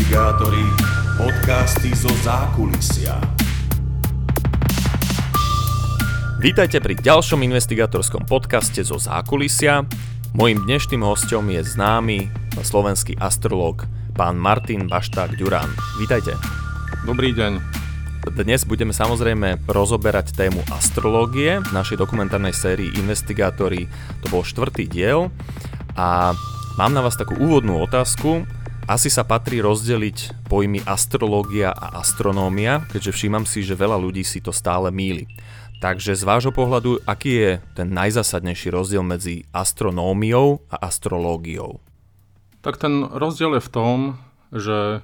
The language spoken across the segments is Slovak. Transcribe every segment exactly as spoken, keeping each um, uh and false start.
Investigátori, podcasty zo zákulisia. Vítajte pri ďalšom investigátorskom podcaste zo zákulisia. Mojím dnešným hosťom je známy slovenský astrológ pán Martin Bašták-Ďurán. Vítajte. Dobrý deň. Dnes budeme samozrejme rozoberať tému astrológie v našej dokumentárnej sérii Investigátori. To bol štvrtý diel a mám na vás takú úvodnú otázku. Asi sa patrí rozdeliť pojmy astrológia a astronómia, keďže všímam si, že veľa ľudí si to stále mýli. Takže z vášho pohľadu, aký je ten najzásadnejší rozdiel medzi astronómiou a astrológiou? Tak ten rozdiel je v tom, že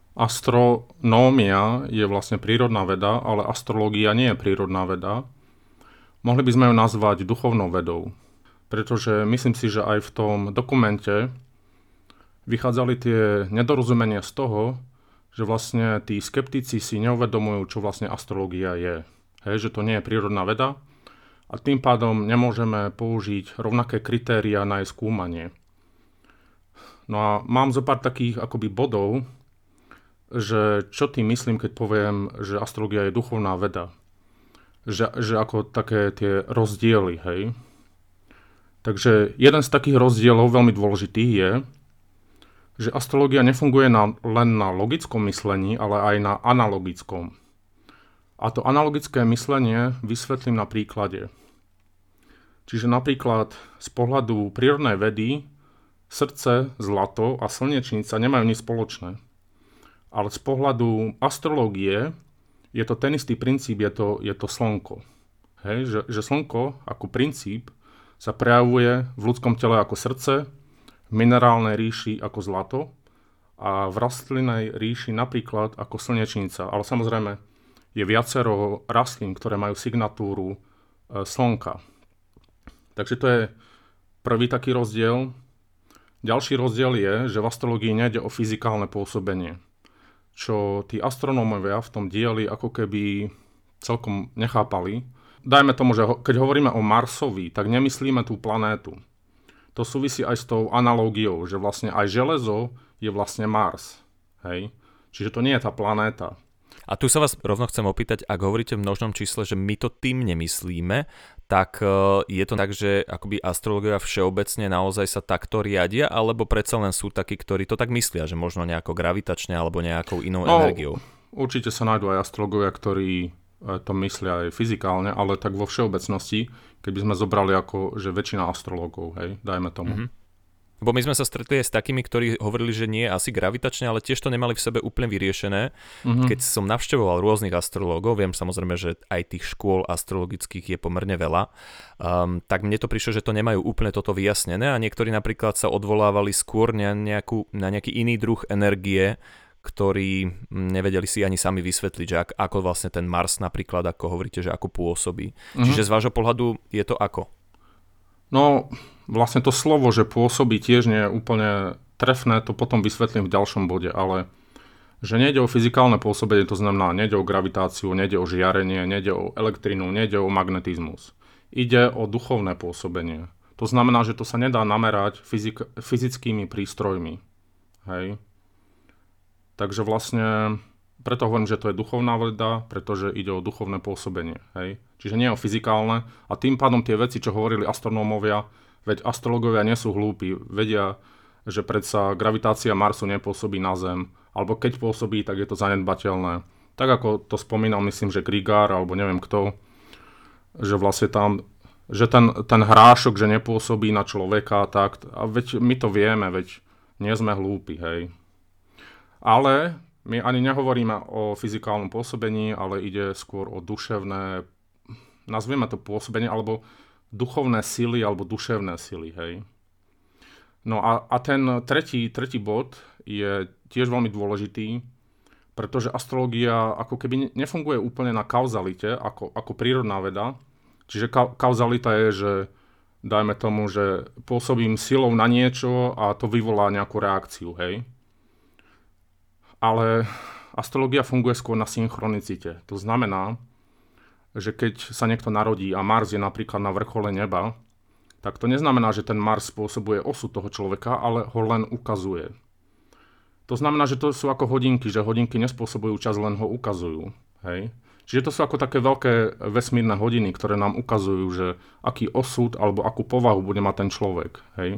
astronómia je vlastne prírodná veda, ale astrológia nie je prírodná veda. Mohli by sme ju nazvať duchovnou vedou, pretože myslím si, že aj v tom dokumente vychádzali tie nedorozumenia z toho, že vlastne tí skeptici si neuvedomujú, čo vlastne astrológia je. Hej, že to nie je prírodná veda a tým pádom nemôžeme použiť rovnaké kritériá na jej skúmanie. No a mám zo pár takých akoby bodov, že čo tým myslím, keď poviem, že astrológia je duchovná veda. Že, že ako také tie rozdiely, hej. Takže jeden z takých rozdielov veľmi dôležitých je, že astrológia nefunguje na, len na logickom myslení, ale aj na analogickom. A to analogické myslenie vysvetlím na príklade. Čiže napríklad z pohľadu prírodnej vedy srdce, zlato a slnečnica nemajú nič spoločné. Ale z pohľadu astrológie je to ten istý princíp, je to, je to slnko. Hej, že, že slnko ako princíp sa prejavuje v ľudskom tele ako srdce, v minerálnej ríši ako zlato a v rastlinnej ríši napríklad ako slnečnica. Ale samozrejme je viacero rastlín, ktoré majú signatúru e, slnka. Takže to je prvý taký rozdiel. Ďalší rozdiel je, že v astrológii nejde o fyzikálne pôsobenie, čo tí astronómovia v tom dieli ako keby celkom nechápali. Dajme tomu, že ho, keď hovoríme o Marsovi, tak nemyslíme tú planétu. To súvisí aj s tou analógiou, že vlastne aj železo je vlastne Mars. Hej? Čiže to nie je tá planéta. A tu sa vás rovno chcem opýtať, ak hovoríte v množnom čísle, že my to tým nemyslíme, tak je to tak, že akoby astrológia všeobecne naozaj sa takto riadia, alebo predsa len sú takí, ktorí to tak myslia, že možno nejako gravitačne alebo nejakou inou no, energiou? Určite sa nájdú aj astrológovia, ktorí to myslia aj fyzikálne, ale tak vo všeobecnosti, keby sme zobrali ako, že väčšina astrológov, hej, dajme tomu. Mm-hmm. Bo my sme sa stretli aj s takými, ktorí hovorili, že nie je asi gravitačne, ale tiež to nemali v sebe úplne vyriešené. Mm-hmm. Keď som navštevoval rôznych astrológov, viem samozrejme, že aj tých škôl astrologických je pomerne veľa, um, tak mne to prišlo, že to nemajú úplne toto vyjasnené a niektorí napríklad sa odvolávali skôr na, nejakú, na nejaký iný druh energie, ktorí nevedeli si ani sami vysvetliť, že ak, ako vlastne ten Mars napríklad, ako hovoríte, že ako pôsobí. Mm-hmm. Čiže z vášho pohľadu je to ako? No, vlastne to slovo, že pôsobí, tiež nie je úplne trefné, to potom vysvetlím v ďalšom bode, ale že nejde o fyzikálne pôsobenie, to znamená, nejde o gravitáciu, nejde o žiarenie, nejde o elektrinu, nejde o magnetizmus. Ide o duchovné pôsobenie. To znamená, že to sa nedá namerať fyzik- fyzickými prístrojmi. Hej. Takže vlastne, preto hovorím, že to je duchovná veda, pretože ide o duchovné pôsobenie. Hej. Čiže nie o fyzikálne a tým pádom tie veci, čo hovorili astronómovia, veď astrológovia nie sú hlúpi, vedia, že predsa gravitácia Marsu nepôsobí na Zem, alebo keď pôsobí, tak je to zanedbateľné. Tak ako to spomínal, myslím, že Grigár, alebo neviem kto, že vlastne tam, že ten, ten hrášok, že nepôsobí na človeka, tak, a veď my to vieme, veď nie sme hlúpi, hej. Ale my ani nehovoríme o fyzikálnom pôsobení, ale ide skôr o duševné, nazvieme to pôsobenie, alebo duchovné sily, alebo duševné sily, hej. No a, a ten tretí, tretí bod je tiež veľmi dôležitý, pretože astrológia ako keby nefunguje úplne na kauzalite, ako, ako prírodná veda. Čiže ka, kauzalita je, že dajme tomu, že pôsobím silou na niečo a to vyvolá nejakú reakciu, hej. Ale astrológia funguje skôr na synchronicite. To znamená, že keď sa niekto narodí a Mars je napríklad na vrchole neba, tak to neznamená, že ten Mars spôsobuje osud toho človeka, ale ho len ukazuje. To znamená, že to sú ako hodinky, že hodinky nespôsobujú čas, len ho ukazujú. Hej? Čiže to sú ako také veľké vesmírne hodiny, ktoré nám ukazujú, že aký osud alebo akú povahu bude mať ten človek. Hej?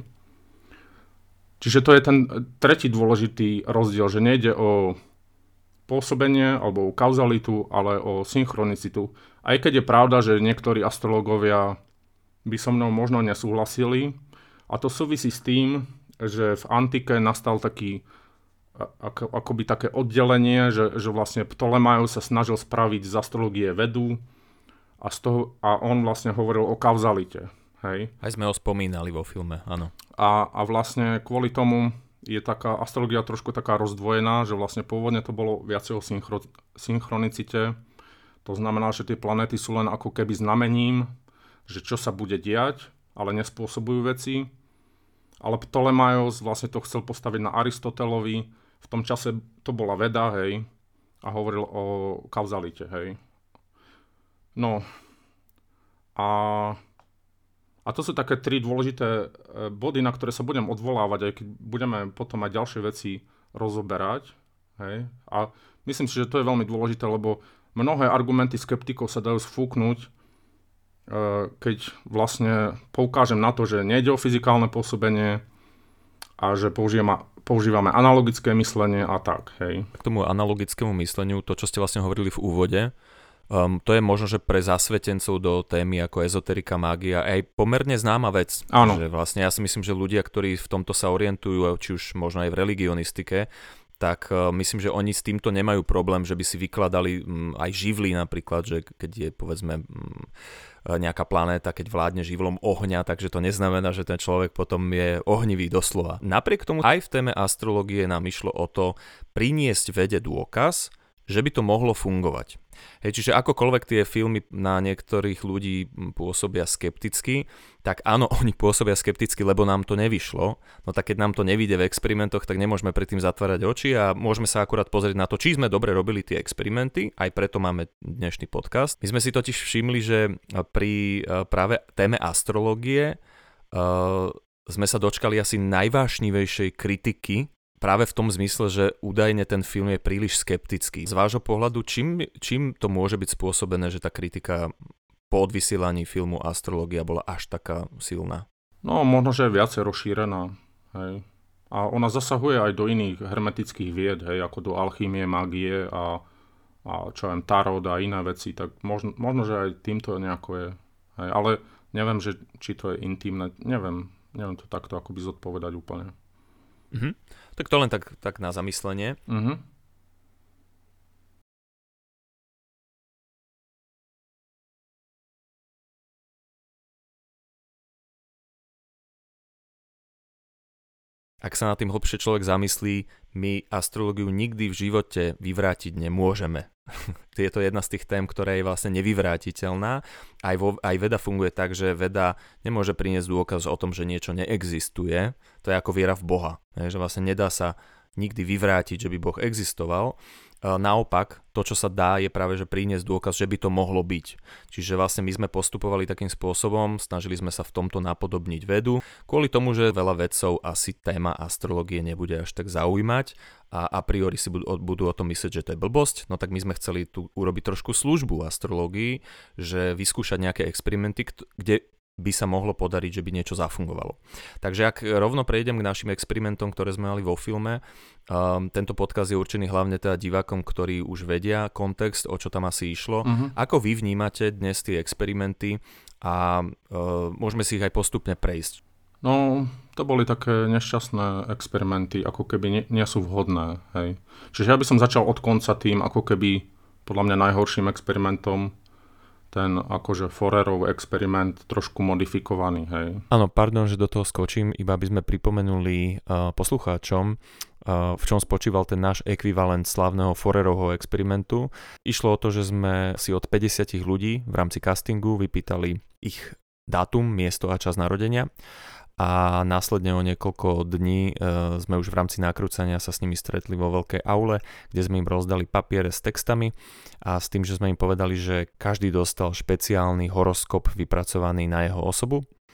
Čiže to je ten tretí dôležitý rozdiel, že nejde o pôsobenie alebo o kauzalitu, ale o synchronicitu. Aj keď je pravda, že niektorí astrológovia by so mnou možno nesúhlasili, a to súvisí s tým, že v antike nastal taký, ako, akoby také oddelenie, že, že vlastne Ptolemaios sa snažil spraviť z astrológie vedu a, z toho, a on vlastne hovoril o kauzalite. Hej. Aj sme ho spomínali vo filme, áno. A, a vlastne kvôli tomu je taká astrológia trošku taká rozdvojená, že vlastne pôvodne to bolo viacej o synchro, synchronicite. To znamená, že tie planéty sú len ako keby znamením, že čo sa bude diať, ale nespôsobujú veci. Ale Ptolemaios vlastne to chcel postaviť na Aristotelovi. V tom čase to bola veda, hej, a hovoril o kauzalite, hej. No, a, a to sú také tri dôležité body, na ktoré sa budem odvolávať, aj keď budeme potom aj ďalšie veci rozoberať, hej. A myslím si, že to je veľmi dôležité, lebo mnohé argumenty skeptikov sa dajú sfúknuť, keď vlastne poukážem na to, že nejde o fyzikálne pôsobenie a že používame, používame analogické myslenie a tak. Hej. K tomu analogickému mysleniu, to, čo ste vlastne hovorili v úvode, um, to je možno, že pre zasvetencov do témy ako ezoterika, mágia, aj pomerne známa vec. Áno. Že vlastne ja si myslím, že ľudia, ktorí v tomto sa orientujú, či už možno aj v religionistike, tak uh, myslím, že oni s týmto nemajú problém, že by si vykladali um, aj živly napríklad, že keď je povedzme um, nejaká planéta, keď vládne živlom ohňa, takže to neznamená, že ten človek potom je ohnivý doslova. Napriek tomu aj v téme astrológie nám išlo o to priniesť vede dôkaz, že by to mohlo fungovať. Hej, čiže akokoľvek tie filmy na niektorých ľudí pôsobia skepticky, tak áno, oni pôsobia skepticky, lebo nám to nevyšlo. No tak keď nám to nevyjde v experimentoch, tak nemôžeme predtým zatvárať oči a môžeme sa akurát pozrieť na to, či sme dobre robili tie experimenty, aj preto máme dnešný podcast. My sme si totiž všimli, že pri práve téme astrológie uh, sme sa dočkali asi najvášnivejšej kritiky, práve v tom zmysle, že údajne ten film je príliš skeptický. Z vášho pohľadu, čím, čím to môže byť spôsobené, že tá kritika po odvysielaní filmu Astrológia bola až taká silná? No, možno, že je viacej rozšírená. Hej. A ona zasahuje aj do iných hermetických vied, hej, ako do alchýmie, mágie a, a čo viem, tarot a iné veci. Tak možno, možno že aj týmto nejako je. Hej. Ale neviem, že, či to je intimné. Neviem, neviem to takto akoby zodpovedať úplne. Mhm. Tak to len tak, tak na zamyslenie. Mhm. Ak sa na tým hlbšie človek zamyslí, my astrológiu nikdy v živote vyvrátiť nemôžeme. Je to jedna z tých tém, ktorá je vlastne nevyvrátiteľná. Aj, vo, aj veda funguje tak, že veda nemôže priniesť dôkaz o tom, že niečo neexistuje. To je ako viera v Boha. Že vlastne nedá sa nikdy vyvrátiť, že by Boh existoval. Naopak, to, čo sa dá, je práve, že priniesť dôkaz, že by to mohlo byť. Čiže vlastne my sme postupovali takým spôsobom, snažili sme sa v tomto napodobniť vedu, kvôli tomu, že veľa vedcov asi téma astrológie nebude až tak zaujímať a a priori si budú, budú o tom myslieť, že to je blbosť, no tak my sme chceli tu urobiť trošku službu astrológii, že vyskúšať nejaké experimenty, kde by sa mohlo podariť, že by niečo zafungovalo. Takže ak rovno prejdem k našim experimentom, ktoré sme mali vo filme, um, tento podcast je určený hlavne teda divákom, ktorí už vedia kontext, o čo tam asi išlo. Uh-huh. Ako vy vnímate dnes tie experimenty a uh, môžeme si ich aj postupne prejsť? No, to boli také nešťastné experimenty, ako keby nie, nie sú vhodné. Hej. Čiže ja by som začal od konca tým, ako keby podľa mňa najhorším experimentom, ten akože Forerov experiment trošku modifikovaný, hej. Áno, pardon, že do toho skočím, iba by sme pripomenuli uh, poslucháčom, uh, v čom spočíval ten náš ekvivalent slávneho Forerovho experimentu. Išlo o to, že sme si od päťdesiat ľudí v rámci castingu vypýtali ich dátum, miesto a čas narodenia a následne o niekoľko dní e, sme už v rámci nakrúcania sa s nimi stretli vo veľkej aule, kde sme im rozdali papiere s textami a s tým, že sme im povedali, že každý dostal špeciálny horoskop vypracovaný na jeho osobu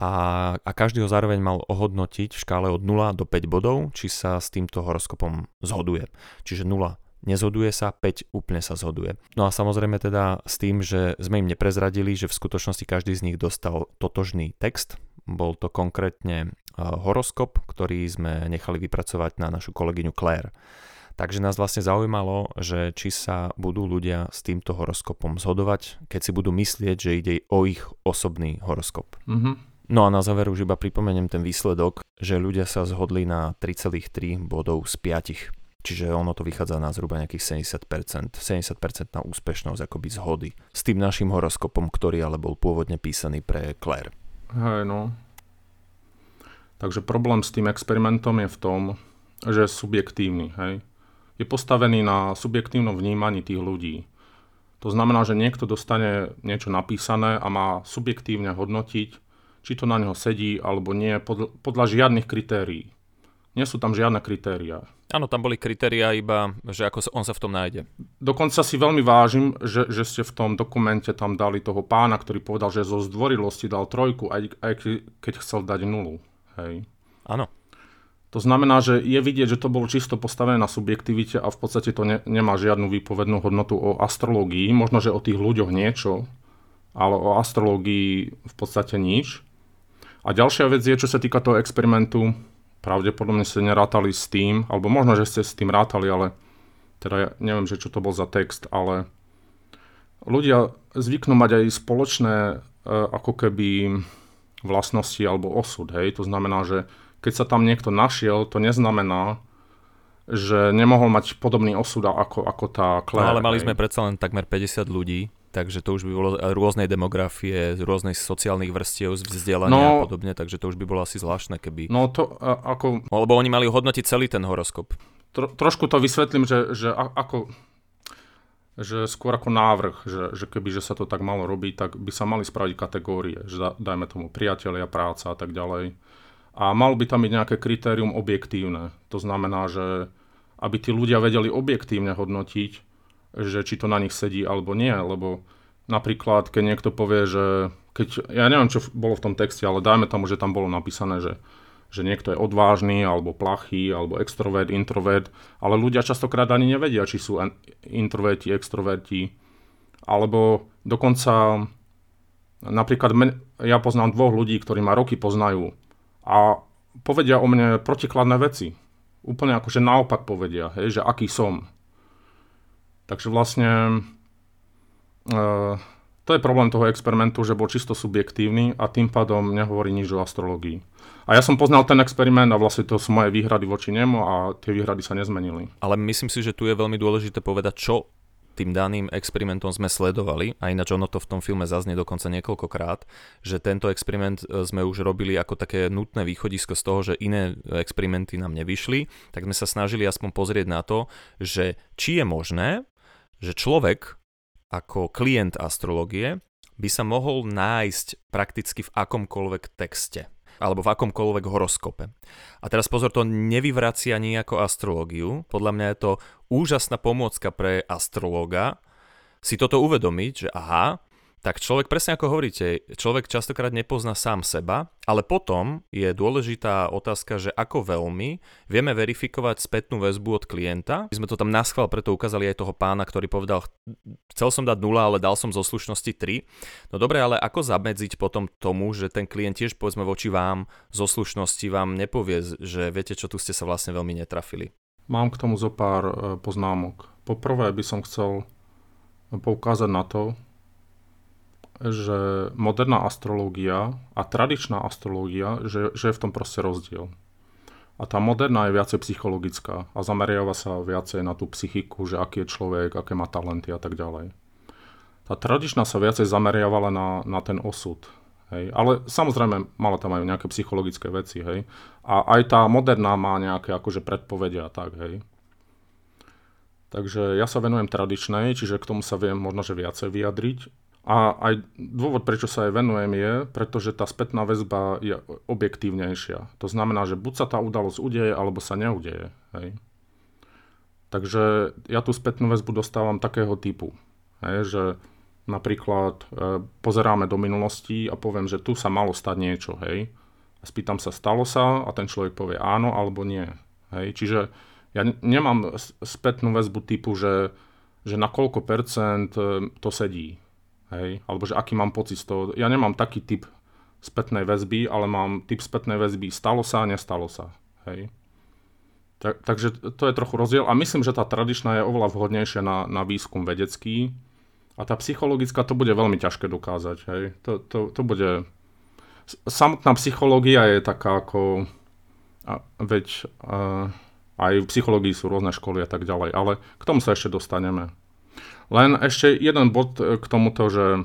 a, a každý ho zároveň mal ohodnotiť v škále od nula do päť bodov, či sa s týmto horoskopom zhoduje. Čiže nula nezhoduje sa, päť úplne sa zhoduje. No a samozrejme teda s tým, že sme im neprezradili, že v skutočnosti každý z nich dostal totožný text. Bol to konkrétne horoskop, ktorý sme nechali vypracovať na našu kolegyňu Claire. Takže nás vlastne zaujímalo, že či sa budú ľudia s týmto horoskopom zhodovať, keď si budú myslieť, že ide o ich osobný horoskop. Mhm. No a na záver už iba pripomeniem ten výsledok, že ľudia sa zhodli na tri celé tri bodov z piatich. Čiže ono to vychádza na zhruba nejakých sedemdesiat percent. sedemdesiat percent na úspešnosť akoby zhody s tým našim horoskopom, ktorý ale bol pôvodne písaný pre Claire. Hej, no. Takže problém s tým experimentom je v tom, že je subjektívny, hej. Je postavený na subjektívnom vnímaní tých ľudí. To znamená, že niekto dostane niečo napísané a má subjektívne hodnotiť, či to na neho sedí alebo nie, podľa, podľa žiadnych kritérií. Nie sú tam žiadne kritériá. Áno, tam boli kritériá iba, že ako on sa v tom nájde. Dokonca si veľmi vážim, že, že ste v tom dokumente tam dali toho pána, ktorý povedal, že zo zdvorilosti dal trojku, aj, aj keď chcel dať nulu. Hej. Áno. To znamená, že je vidieť, že to bolo čisto postavené na subjektivite a v podstate to ne, nemá žiadnu výpovednú hodnotu o astrológii. Možno, že o tých ľuďoch niečo, ale o astrológii v podstate nič. A ďalšia vec je, čo sa týka toho experimentu, pravdepodobne ste nerátali s tým, alebo možno, že ste s tým rátali, ale teda ja neviem, že čo to bol za text, ale ľudia zvyknú mať aj spoločné e, ako keby vlastnosti alebo osud, hej. To znamená, že keď sa tam niekto našiel, to neznamená, že nemohol mať podobný osud ako, ako tá Claire. No ale mali hej. sme predsa len takmer päťdesiat ľudí, takže to už by bolo rôznej demografie, rôznych sociálnych vrstiev, vzdelania no, a podobne, takže to už by bolo asi zvláštne, keby... No to a, ako... Lebo oni mali hodnotiť celý ten horoskop. Tro, trošku to vysvetlím, že, že a, ako... že skôr ako návrh, že, že keby že sa to tak malo robiť, tak by sa mali spraviť kategórie, že da, dajme tomu priatelia, práca a tak ďalej. A malo by tam byť nejaké kritérium objektívne. To znamená, že aby tí ľudia vedeli objektívne hodnotiť, že či to na nich sedí alebo nie, lebo napríklad, keď niekto povie, že keď, ja neviem, čo bolo v tom texte, ale dajme tomu, že tam bolo napísané, že, že niekto je odvážny, alebo plachý, alebo extrovert, introvert, ale ľudia častokrát ani nevedia, či sú introverti, extroverti, alebo dokonca napríklad ja poznám dvoch ľudí, ktorí ma roky poznajú a povedia o mne protikladné veci. Úplne akože naopak povedia, hej, že aký som. Takže vlastne e, to je problém toho experimentu, že bol čisto subjektívny a tým pádom nehovorí nič o astrológii. A ja som poznal ten experiment a vlastne to sú moje výhrady voči nemu a tie výhrady sa nezmenili. Ale myslím si, že tu je veľmi dôležité povedať, čo tým daným experimentom sme sledovali, a ináč ono to v tom filme zaznie dokonca niekoľkokrát, že tento experiment sme už robili ako také nutné východisko z toho, že iné experimenty nám nevyšli, tak sme sa snažili aspoň pozrieť na to, že či je možné, že človek ako klient astrológie by sa mohol nájsť prakticky v akomkoľvek texte alebo v akomkoľvek horoskope. A teraz pozor, to nevyvracia nejako astrológiu. Podľa mňa je to úžasná pomôcka pre astrológa si toto uvedomiť, že aha, tak človek, presne ako hovoríte, človek častokrát nepozná sám seba, ale potom je dôležitá otázka, že ako veľmi vieme verifikovať spätnú väzbu od klienta. My sme to tam naschvál preto ukázali aj toho pána, ktorý povedal, chcel som dať nula, ale dal som zo slušnosti tri. No dobre, ale ako zamedziť potom tomu, že ten klient tiež povedzme voči vám zo slušnosti vám nepovie, že viete čo, tu ste sa vlastne veľmi netrafili. Mám k tomu zo pár poznámok. Poprvé by som chcel poukázať na to, že moderná astrológia a tradičná astrológia, že, že je v tom proste rozdiel. A tá moderná je viacej psychologická a zameriava sa viacej na tú psychiku, že aký je človek, aké má talenty a tak ďalej. Tá tradičná sa viacej zameriavala na, na ten osud. Hej. Ale samozrejme, mala tam aj nejaké psychologické veci. Hej. A aj tá moderná má nejaké akože predpovedia a tak. Hej. Takže ja sa venujem tradičnej, čiže k tomu sa viem možno že viacej vyjadriť. A aj dôvod, prečo sa aj venujem, je, pretože tá spätná väzba je objektívnejšia. To znamená, že buď sa tá udalosť udeje, alebo sa neudeje. Hej. Takže ja tú spätnú väzbu dostávam takého typu, hej, že napríklad e, pozeráme do minulosti a poviem, že tu sa malo stať niečo, hej. A spýtam sa, stalo sa? A ten človek povie áno alebo nie. Hej. Čiže ja nemám spätnú väzbu typu, že, že na koľko percent to sedí. Hej. Alebo že aký mám pocit z toho. Ja nemám taký typ spätnej väzby, ale mám typ spätnej väzby stalo sa, nestalo sa. Hej. Tak, takže to je trochu rozdiel a myslím, že tá tradičná je oveľa vhodnejšia na, na výskum vedecký a tá psychologická to bude veľmi ťažké dokázať. Hej. To, to, to bude... Samotná psychológia je taká ako... A, veď a, aj v psychológii sú rôzne školy a tak ďalej, ale k tomu sa ešte dostaneme. Len ešte jeden bod k tomuto, že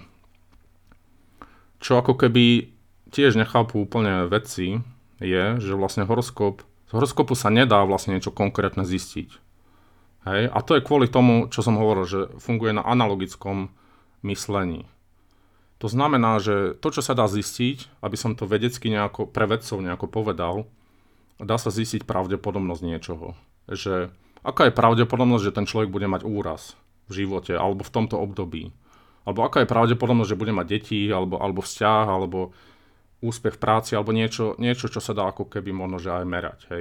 čo ako keby tiež nechápu úplne vedci, je, že vlastne horoskop z horoskopu sa nedá vlastne niečo konkrétne zistiť. Hej? A to je kvôli tomu, čo som hovoril, že funguje na analogickom myslení. To znamená, že to, čo sa dá zistiť, aby som to vedecky nejako, pre vedcov nejako povedal, dá sa zistiť pravdepodobnosť niečoho. Že, aká je pravdepodobnosť, že ten človek bude mať úraz v živote, alebo v tomto období. Alebo aká je pravdepodobnosť, že bude mať deti, alebo, alebo vzťah, alebo úspech v práci, alebo niečo, niečo, čo sa dá ako keby možno, že aj merať, hej.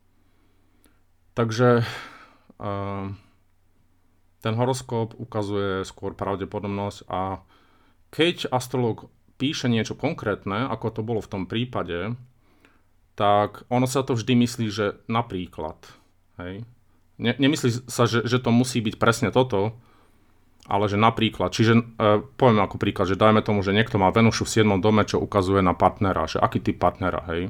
Takže uh, ten horoskop ukazuje skôr pravdepodobnosť a keď astrológ píše niečo konkrétne, ako to bolo v tom prípade, tak ono sa to vždy myslí, že napríklad, hej. Ne, nemyslí sa, že, že to musí byť presne toto, ale že napríklad, čiže e, poviem ako príklad, že dajme tomu, že niekto má Venušu v siedmom dome, čo ukazuje na partnera, že aký typ partnera, hej.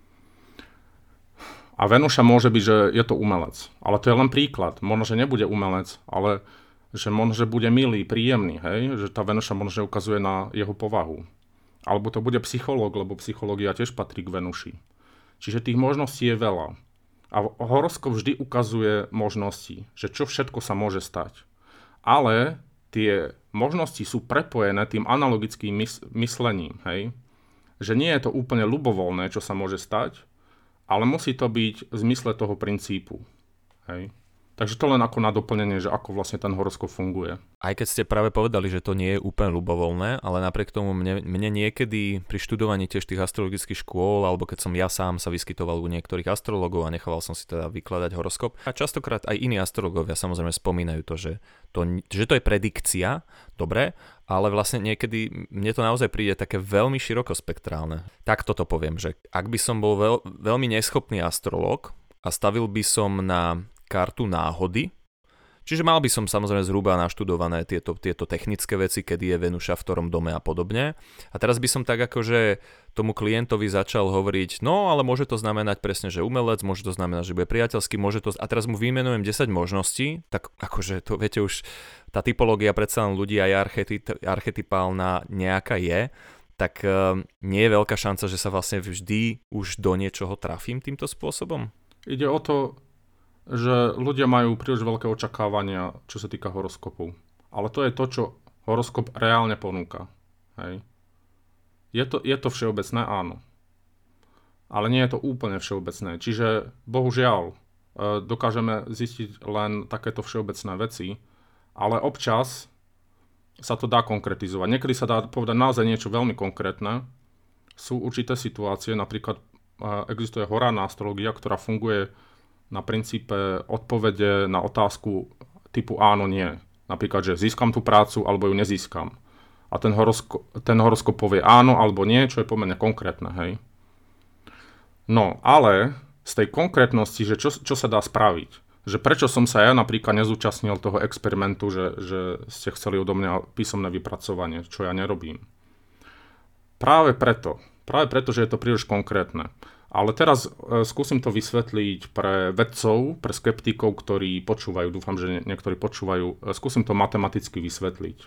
A Venuša môže byť, že je to umelec, ale to je len príklad. Možno, že nebude umelec, ale že možno, že bude milý, príjemný, hej, že tá Venuša možno, že ukazuje na jeho povahu. Alebo to bude psychológ, lebo psychológia tiež patrí k Venuši. Čiže tých možností je veľa. A horoskop vždy ukazuje možnosti, že čo všetko sa môže stať. Ale tie možnosti sú prepojené tým analogickým mys- myslením, hej? Že nie je to úplne ľubovoľné, čo sa môže stať, ale musí to byť v zmysle toho princípu, hej? Takže to len ako na doplnenie, že ako vlastne ten horoskop funguje. Aj keď ste práve povedali, že to nie je úplne ľubovoľné, ale napriek tomu mne, mne niekedy pri študovaní tiež tých astrologických škôl, alebo keď som ja sám sa vyskytoval u niektorých astrologov a nechával som si teda vykladať horoskop, a častokrát aj iní astrologovia samozrejme spomínajú to, že to, že to je predikcia, dobre, ale vlastne niekedy mne to naozaj príde také veľmi širokospektrálne. Tak toto poviem, že ak by som bol veľ, veľmi neschopný astrolog a stavil by som na kartu náhody. Čiže mal by som samozrejme zhruba naštudované tieto, tieto technické veci, kedy je Venuša v ktorom dome a podobne. A teraz by som tak akože tomu klientovi začal hovoriť, no ale môže to znamenať presne, že umelec, môže to znamenať, že bude priateľský, môže to... A teraz mu vymenujem desať možností, tak akože to viete už, tá typológia predsa len ľudí aj archety- archetypálna nejaká je, tak uh, nie je veľká šanca, že sa vlastne vždy už do niečoho trafím týmto spôsobom? Ide o to, že ľudia majú príliš veľké očakávania, čo sa týka horoskopu. Ale to je to, čo horoskop reálne ponúka. Hej. Je to, je to všeobecné? Áno. Ale nie je to úplne všeobecné. Čiže, bohužiaľ, dokážeme zistiť len takéto všeobecné veci, ale občas sa to dá konkretizovať. Niekedy sa dá povedať naozaj niečo veľmi konkrétne. Sú určité situácie, napríklad existuje horárna astrológia, ktorá funguje na princípe odpovede na otázku typu áno, nie. Napríklad, že získam tú prácu, alebo ju nezískam. A ten horoskop, ten horoskop povie áno, alebo nie, čo je pomerne konkrétne, hej. No, ale z tej konkrétnosti, že čo, čo sa dá spraviť, že prečo som sa ja napríklad nezúčastnil toho experimentu, že, že ste chceli odo mňa písomné vypracovanie, čo ja nerobím. Práve preto, práve preto, že je to príliš konkrétne. Ale teraz e, skúsim to vysvetliť pre vedcov, pre skeptikov, ktorí počúvajú, dúfam, že niektorí počúvajú, e, skúsim to matematicky vysvetliť.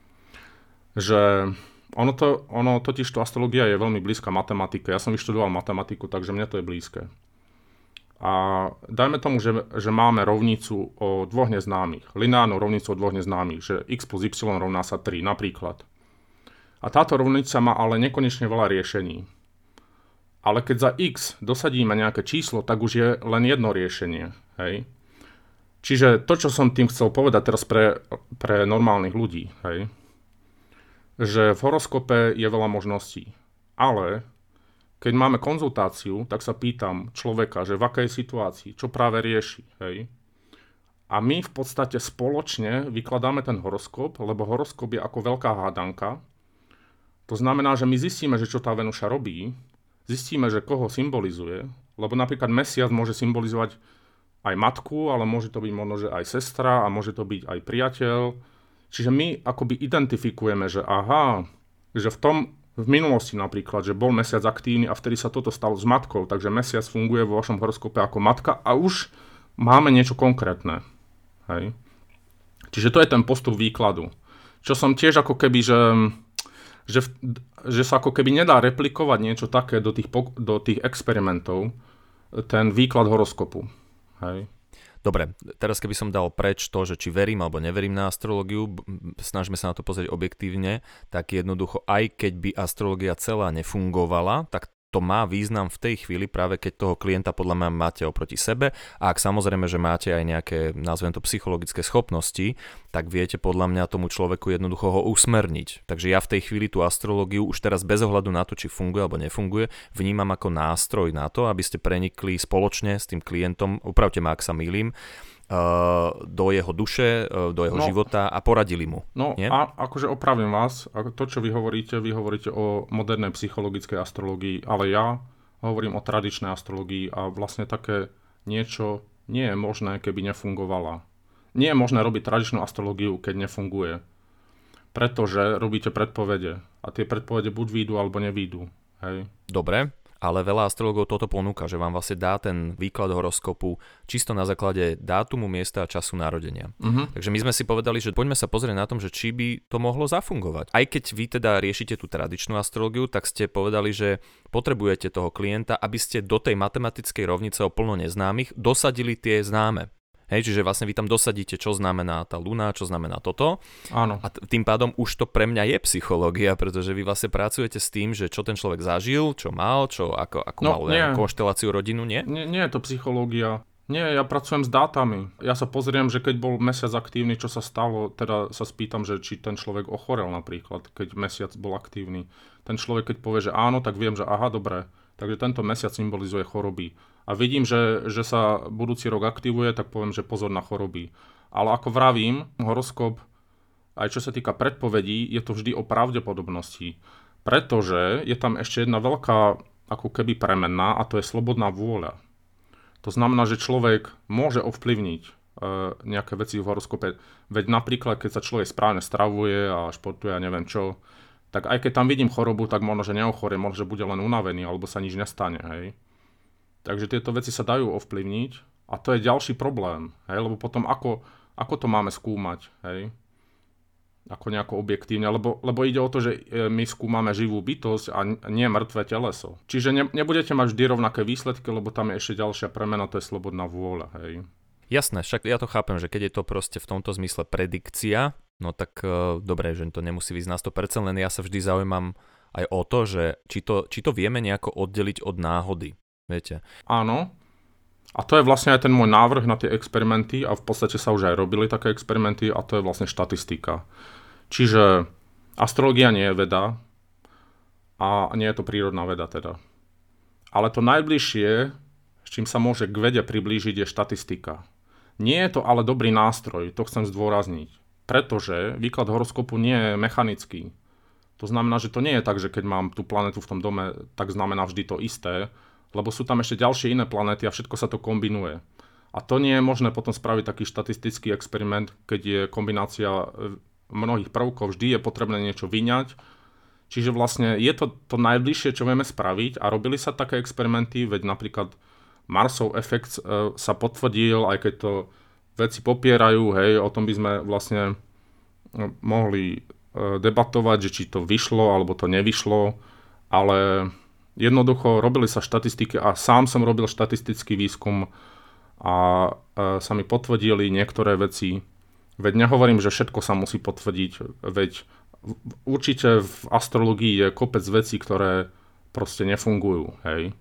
Že ono, to, ono totiž to astrológia je veľmi blízka matematike. Ja som vyštudoval matematiku, takže mne to je blízke. A dajme tomu, že, že máme rovnicu o dvoch neznámych, lineárnu rovnicu o dvoch neznámych, že x plus y rovná sa tri, napríklad. A táto rovnica má ale nekonečne veľa riešení. Ale keď za x dosadíme nejaké číslo, tak už je len jedno riešenie. Hej? Čiže to, čo som tým chcel povedať teraz pre, pre normálnych ľudí, hej? že v horoskope je veľa možností. Ale keď máme konzultáciu, tak sa pýtam človeka, že v akej situácii, čo práve rieši. Hej? A my v podstate spoločne vykladáme ten horoskop, lebo horoskop je ako veľká hádanka. To znamená, že my zistíme, že čo tá Venuša robí, zistíme, že koho symbolizuje, lebo napríklad mesiac môže symbolizovať aj matku, ale môže to byť možno, že aj sestra a môže to byť aj priateľ. Čiže my akoby identifikujeme, že aha, že v tom, v minulosti napríklad, že bol mesiac aktívny a vtedy sa toto stalo s matkou, takže mesiac funguje vo vašom horoskope ako matka a už máme niečo konkrétne. Hej. Čiže to je ten postup výkladu. Čo som tiež ako keby, že... Že, že sa ako keby nedá replikovať niečo také do tých, do tých experimentov, ten výklad horoskopu. Hej. Dobre, teraz keby som dal preč to, že či verím alebo neverím na astrológiu, snažíme sa na to pozrieť objektívne, tak jednoducho aj keď by astrológia celá nefungovala, tak to má význam v tej chvíli, práve keď toho klienta podľa mňa máte oproti sebe a ak samozrejme, že máte aj nejaké, nazvem to, psychologické schopnosti, tak viete podľa mňa tomu človeku jednoducho ho usmerniť. Takže ja v tej chvíli tú astrológiu už teraz bez ohľadu na to, či funguje alebo nefunguje, vnímam ako nástroj na to, aby ste prenikli spoločne s tým klientom, upravte ma, ak sa mýlim, do jeho duše, do jeho no, života a poradili mu. No nie? A akože opravím vás, to čo vy hovoríte, vy hovoríte o modernej psychologickej astrológii, ale ja hovorím o tradičnej astrológii a vlastne také niečo nie je možné, keby nefungovala. Nie je možné robiť tradičnú astrológiu, keď nefunguje. Pretože robíte predpovede a tie predpovede buď výjdu alebo nevídu. Hej. Dobre. Ale veľa astrologov toto ponúka, že vám vlastne dá ten výklad horoskopu čisto na základe dátumu, miesta a času narodenia. Uh-huh. Takže my sme si povedali, že poďme sa pozrieť na tom, že či by to mohlo zafungovať. Aj keď vy teda riešite tú tradičnú astrológiu, tak ste povedali, že potrebujete toho klienta, aby ste do tej matematickej rovnice o plno neznámych dosadili tie známe. Hej, čiže vlastne vy tam dosadíte, čo znamená tá luna, čo znamená toto. Áno. A t- tým pádom už to pre mňa je psychológia, pretože vy vlastne pracujete s tým, že čo ten človek zažil, čo mal, čo ako, ako no, mal neviem, konšteláciu rodinu, nie? nie? Nie je to psychológia. Nie, ja pracujem s dátami. Ja sa pozriem, že keď bol mesiac aktívny, čo sa stalo, teda sa spýtam, že či ten človek ochorel napríklad, keď mesiac bol aktívny. Ten človek, keď povie, že áno, tak viem, že aha, dobre, takže tento mesiac symbolizuje choroby. A vidím, že, že sa budúci rok aktivuje, tak poviem, že pozor na choroby. Ale ako vravím, horoskop, aj čo sa týka predpovedí, je to vždy o pravdepodobnosti. Pretože je tam ešte jedna veľká ako keby premenná a to je slobodná vôľa. To znamená, že človek môže ovplyvniť e, nejaké veci v horoskope. Veď napríklad, keď sa človek správne stravuje a športuje a neviem čo, tak aj keď tam vidím chorobu, tak možno, že neochorie, možno, že bude len unavený alebo sa nič nestane, hej. Takže tieto veci sa dajú ovplyvniť a to je ďalší problém, hej, lebo potom ako, ako to máme skúmať, hej, ako nejako objektívne, lebo, lebo ide o to, že my skúmame živú bytosť a nie mŕtve teleso. Čiže ne, nebudete mať vždy rovnaké výsledky, lebo tam je ešte ďalšia premena, to je slobodná vôľa, hej. Jasné, však ja to chápem, že keď je to proste v tomto zmysle predikcia, no tak uh, dobre, že to nemusí byť na sto percent, len ja sa vždy zaujímam aj o to, že či to, či to vieme nejako oddeliť od náhody. Viete. Áno. A to je vlastne aj ten môj návrh na tie experimenty a v podstate sa už aj robili také experimenty a to je vlastne štatistika. Čiže astrológia nie je veda a nie je to prírodná veda teda. Ale to najbližšie, s čím sa môže k vede priblížiť, je štatistika. Nie je to ale dobrý nástroj, to chcem zdôrazniť. Pretože výklad horoskopu nie je mechanický. To znamená, že to nie je tak, že keď mám tú planetu v tom dome, tak znamená vždy to isté, lebo sú tam ešte ďalšie iné planéty a všetko sa to kombinuje. A to nie je možné potom spraviť taký štatistický experiment, keď je kombinácia mnohých prvkov, vždy je potrebné niečo vyňať. Čiže vlastne je to to najbližšie, čo vieme spraviť a robili sa také experimenty, veď napríklad Marsov efekt e, sa potvrdil, aj keď to veci popierajú, hej, o tom by sme vlastne mohli e, debatovať, že či to vyšlo alebo to nevyšlo, ale jednoducho robili sa štatistiky a sám som robil štatistický výskum a e, sa mi potvrdili niektoré veci. Veď nehovorím, že všetko sa musí potvrdiť, veď v, určite v astrológii je kopec vecí, ktoré proste nefungujú, hej.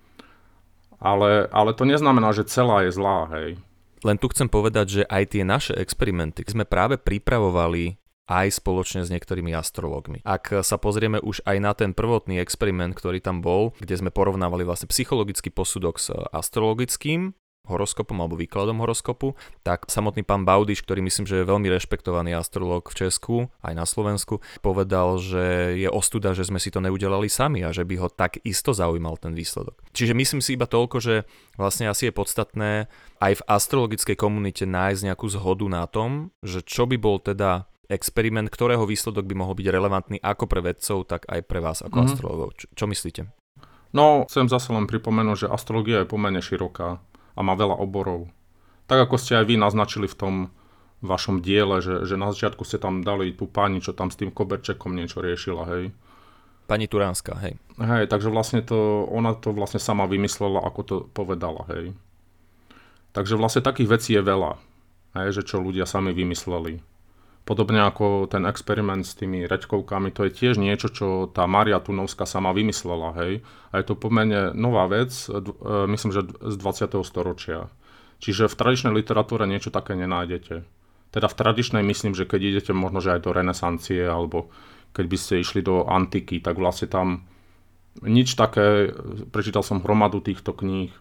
Ale, ale to neznamená, že celá je zlá, hej. Len tu chcem povedať, že aj tie naše experimenty sme práve pripravovali aj spoločne s niektorými astrológmi. Ak sa pozrieme už aj na ten prvotný experiment, ktorý tam bol, kde sme porovnávali vlastne psychologický posudok s astrologickým horoskopom alebo výkladom horoskopu, tak samotný pán Baudiš, ktorý myslím, že je veľmi rešpektovaný astrológ v Česku, aj na Slovensku, povedal, že je ostuda, že sme si to neudelali sami a že by ho tak isto zaujímal ten výsledok. Čiže myslím si iba toľko, že vlastne asi je podstatné aj v astrologickej komunite nájsť nejakú zhodu na tom, že čo by bol teda experiment, ktorého výsledok by mohol byť relevantný ako pre vedcov, tak aj pre vás ako mm. astrologov. Čo, čo myslíte? No, chcem zase len pripomenúť, že astrológia je pomerne široká a má veľa oborov. Tak ako ste aj vy naznačili v tom vašom diele, že, že na začiatku ste tam dali tú pani, čo tam s tým koberčekom niečo riešila, hej. Pani Turánska, hej. Hej, takže vlastne to, ona to vlastne sama vymyslela, ako to povedala, hej. Takže vlastne takých vecí je veľa, hej, že čo ľudia sami vymysleli. Podobne ako ten experiment s tými reďkovkami, to je tiež niečo, čo tá Mária Tunovská sama vymyslela, hej. A je to pomerne nová vec, myslím, že z dvadsiateho storočia. Čiže v tradičnej literatúre niečo také nenájdete. Teda v tradičnej myslím, že keď idete možno, že aj do renesancie, alebo keď by ste išli do antiky, tak vlastne tam nič také, prečítal som hromadu týchto kníh,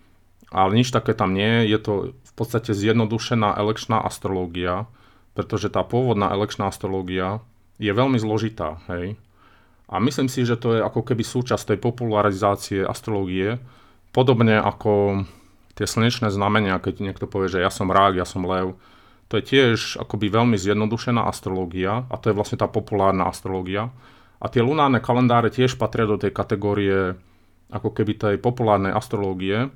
ale nič také tam nie je. Je to v podstate zjednodušená elekčná astrológia, pretože tá pôvodná elekčná astrológia je veľmi zložitá, hej. A myslím si, že to je ako keby súčasť tej popularizácie astrológie, podobne ako tie slnečné znamenia, keď niekto povie, že ja som rák, ja som lev. To je tiež akoby veľmi zjednodušená astrológia a to je vlastne tá populárna astrológia. A tie lunárne kalendáre tiež patria do tej kategórie ako keby tej populárnej astrológie,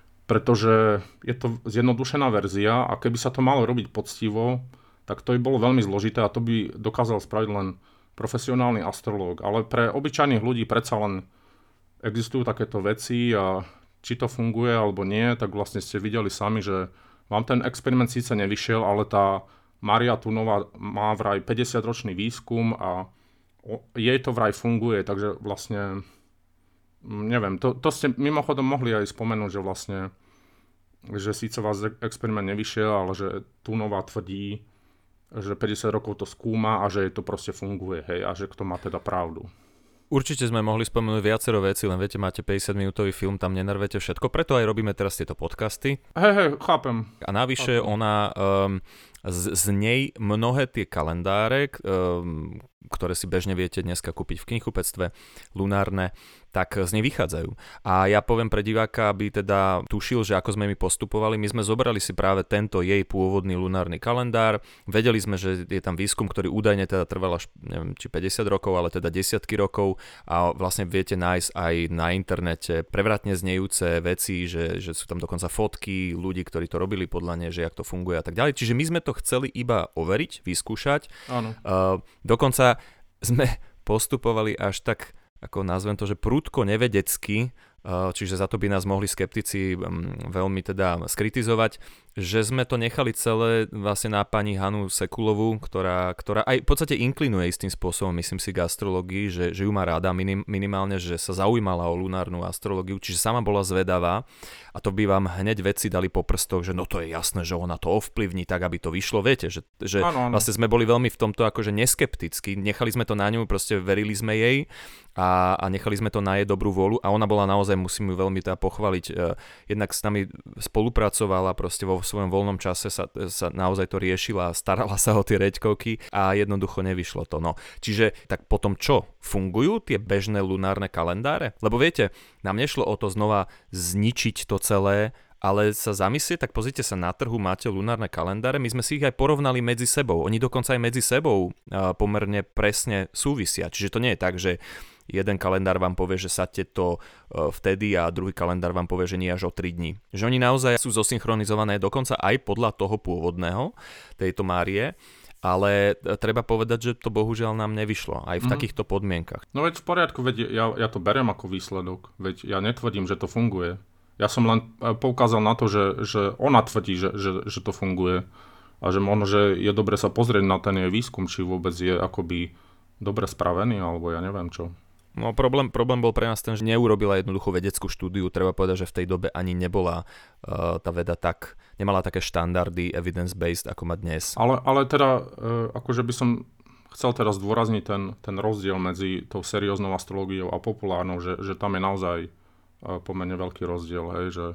pretože je to zjednodušená verzia a keby sa to malo robiť poctivo, tak to by bolo veľmi zložité a to by dokázal spraviť len profesionálny astrológ. Ale pre obyčajných ľudí predsa len existujú takéto veci a či to funguje alebo nie, tak vlastne ste videli sami, že vám ten experiment síce nevyšiel, ale tá Mária Tunová má vraj päťdesiatročný výskum a jej to vraj funguje, takže vlastne neviem, to, to ste mimochodom mohli aj spomenúť, že vlastne že síce vás experiment nevyšiel, ale že Tunová tvrdí, že päťdesiat rokov to skúma a že to proste funguje, hej, a že kto má teda pravdu. Určite sme mohli spomenúť viacero vecí, len viete, máte päťdesiatminútový film, tam nenarvete všetko, preto aj robíme teraz tieto podcasty. Hej, hej, chápem. A navyše chápem. ona, um, z, z nej mnohé tie kalendáre, um, ktoré si bežne viete dneska kúpiť v knihkupectve, lunárne, tak z nej vychádzajú. A ja poviem pre diváka, aby teda tušil, že ako sme my postupovali, my sme zobrali si práve tento jej pôvodný lunárny kalendár, vedeli sme, že je tam výskum, ktorý údajne teda trval až neviem, či päťdesiat rokov, ale teda desiatky rokov a vlastne viete nájsť aj na internete prevratne znejúce veci, že, že sú tam dokonca fotky ľudí, ktorí to robili podľa nej, že jak to funguje a tak ďalej. Čiže my sme to chceli iba overiť, vyskúšať. Áno. Uh, dokonca sme postupovali až tak, ako nazvem to, že prudko nevedecky, čiže za to by nás mohli skeptici veľmi teda skritizovať, že sme to nechali celé vlastne na pani Hanu Sekulovú, ktorá, ktorá aj v podstate inklinuje istým spôsobom, myslím si, k astrológii, že, že ju má rada minim, minimálne, že sa zaujímala o lunárnu astrológiu, čiže sama bola zvedavá a to by vám hneď vedci dali po prstoch, že no to je jasné, že ona to ovplyvní tak, aby to vyšlo, viete, že, že ano, ano. Vlastne sme boli veľmi v tomto akože neskeptickí, nechali sme to na ňu, proste verili sme jej a, a nechali sme to na jej dobrú vôľu a ona bola naozaj, musím ju veľmi teda pochváliť, jednak s nami spolupracovala proste vo svojom voľnom čase sa, sa naozaj to riešila, starala sa o tie reďkovky a jednoducho nevyšlo to. No. Čiže tak potom čo? Fungujú tie bežné lunárne kalendáre? Lebo viete, nám nešlo o to znova zničiť to celé, ale sa zamyslieť, tak pozrite sa na trhu, máte lunárne kalendáre, my sme si ich aj porovnali medzi sebou. Oni dokonca aj medzi sebou pomerne presne súvisia. Čiže to nie je tak, že jeden kalendár vám povie, že sadte to vtedy a druhý kalendár vám povie, že nie až o tri dní. Že oni naozaj sú zosynchronizované dokonca aj podľa toho pôvodného, tejto Márie, ale treba povedať, že to bohužiaľ nám nevyšlo aj v mm. takýchto podmienkach. No veď v poriadku, veď ja, ja to beriem ako výsledok, veď ja netvrdím, že to funguje. Ja som len poukázal na to, že, že ona tvrdí, že, že, že to funguje a že možno, že je dobre sa pozrieť na ten jej výskum, či vôbec je akoby dobre spravený, alebo ja neviem čo. No problém, problém bol pre nás ten, že neurobila jednoduchú vedeckú štúdiu. Treba povedať, že v tej dobe ani nebola uh, tá veda tak, nemala také štandardy evidence-based, ako má dnes. Ale, ale teda, uh, akože by som chcel teraz zdôrazniť ten, ten rozdiel medzi tou serióznou astrológiou a populárnou, že, že tam je naozaj pomerne veľký rozdiel, hej, že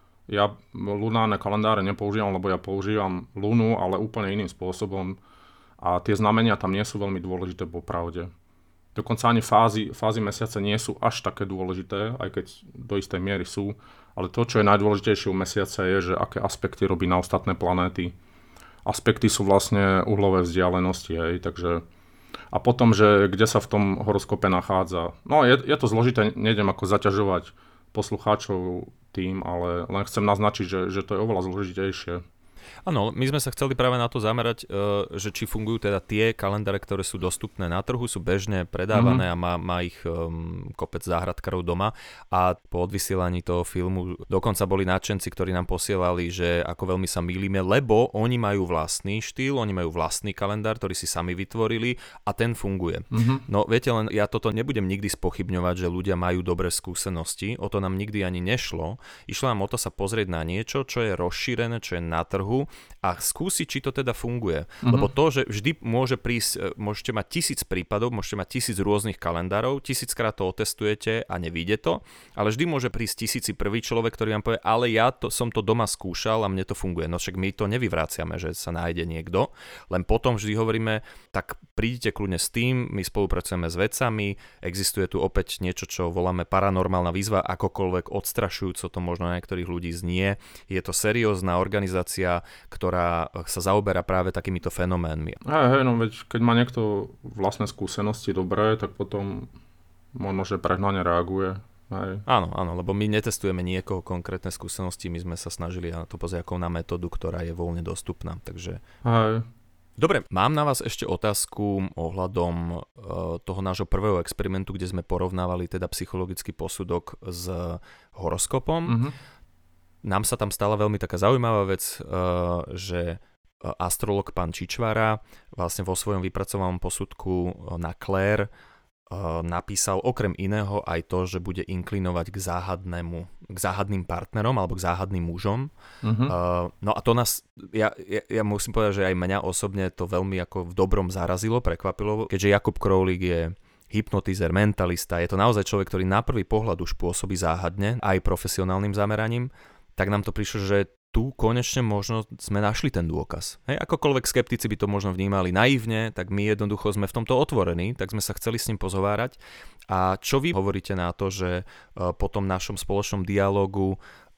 ja lunárne kalendáre nepoužívam, lebo ja používam lunu, ale úplne iným spôsobom a tie znamenia tam nie sú veľmi dôležité po pravde. Dokonca ani fázy, fázy mesiaca nie sú až také dôležité, aj keď do istej miery sú, ale to, čo je najdôležitejšie u mesiaca je, že aké aspekty robí na ostatné planéty. Aspekty sú vlastne uhlové vzdialenosti, hej, takže a potom, že kde sa v tom horoskope nachádza. No je, je to zložité, nejdem ako zaťažovať poslucháčov tým, ale len chcem naznačiť, že, že to je oveľa zložitejšie. Áno, my sme sa chceli práve na to zamerať, že či fungujú teda tie kalendáre, ktoré sú dostupné na trhu, sú bežne predávané mm-hmm. a má, má ich um, kopec záhradkarov doma a po odvysielaní toho filmu dokonca boli nadšenci, ktorí nám posielali, že ako veľmi sa mýlime, lebo oni majú vlastný štýl, oni majú vlastný kalendár, ktorý si sami vytvorili a ten funguje. Mm-hmm. No viete, len ja toto nebudem nikdy spochybňovať, že ľudia majú dobré skúsenosti, o to nám nikdy ani nešlo. Išlo nám o to sa pozrieť na niečo, čo je rozšírené, čo je na trhu a skúsiť, či to teda funguje. Mm-hmm. Lebo to, že vždy môže prísť, môžete mať tisíc prípadov, môžete mať tisíc rôznych kalendárov, tisíckrát to otestujete a nevíde to, ale vždy môže prísť tisíci prvý človek, ktorý vám povie, ale ja to, som to doma skúšal a mne to funguje. No však my to nevyvraciame, že sa nájde niekto, len potom vždy hovoríme, tak prídite kľudne s tým, my spolupracujeme s vedcami, existuje tu opäť niečo, čo voláme paranormálna výzva, akokoľvek odstrašujúco to možno na niektorých ľudí znie. Je to seriózna organizácia, ktorá sa zaoberá práve takýmito fenoménmi. Hej, hej, no veď keď má niekto vlastné skúsenosti dobré, tak potom možno, že prehnane reaguje. Hej. Áno, áno, lebo my netestujeme niekoho konkrétne skúsenosti, my sme sa snažili na to pozrieť ako na metódu, ktorá je voľne dostupná, takže... Hej. Dobre, mám na vás ešte otázku ohľadom e, toho nášho prvého experimentu, kde sme porovnávali teda psychologický posudok s horoskopom. Mm-hmm. Nám sa tam stala veľmi taká zaujímavá vec, že astrolog pán Čičvara vlastne vo svojom vypracovanom posudku na Claire napísal okrem iného aj to, že bude inklinovať k záhadnému, k záhadným partnerom alebo k záhadným mužom. Uh-huh. No a to nás, ja, ja, ja musím povedať, že aj mňa osobne to veľmi ako v dobrom zarazilo, prekvapilo, keďže Jakub Kroulík je hypnotizer, mentalista, je to naozaj človek, ktorý na prvý pohľad už pôsobí záhadne, aj profesionálnym zameraním, tak nám to prišlo, že tu konečne možno sme našli ten dôkaz. Hej, akokoľvek skeptici by to možno vnímali naivne, tak my jednoducho sme v tomto otvorení, tak sme sa chceli s ním pozhovárať. A čo vy hovoríte na to, že po tom našom spoločnom dialógu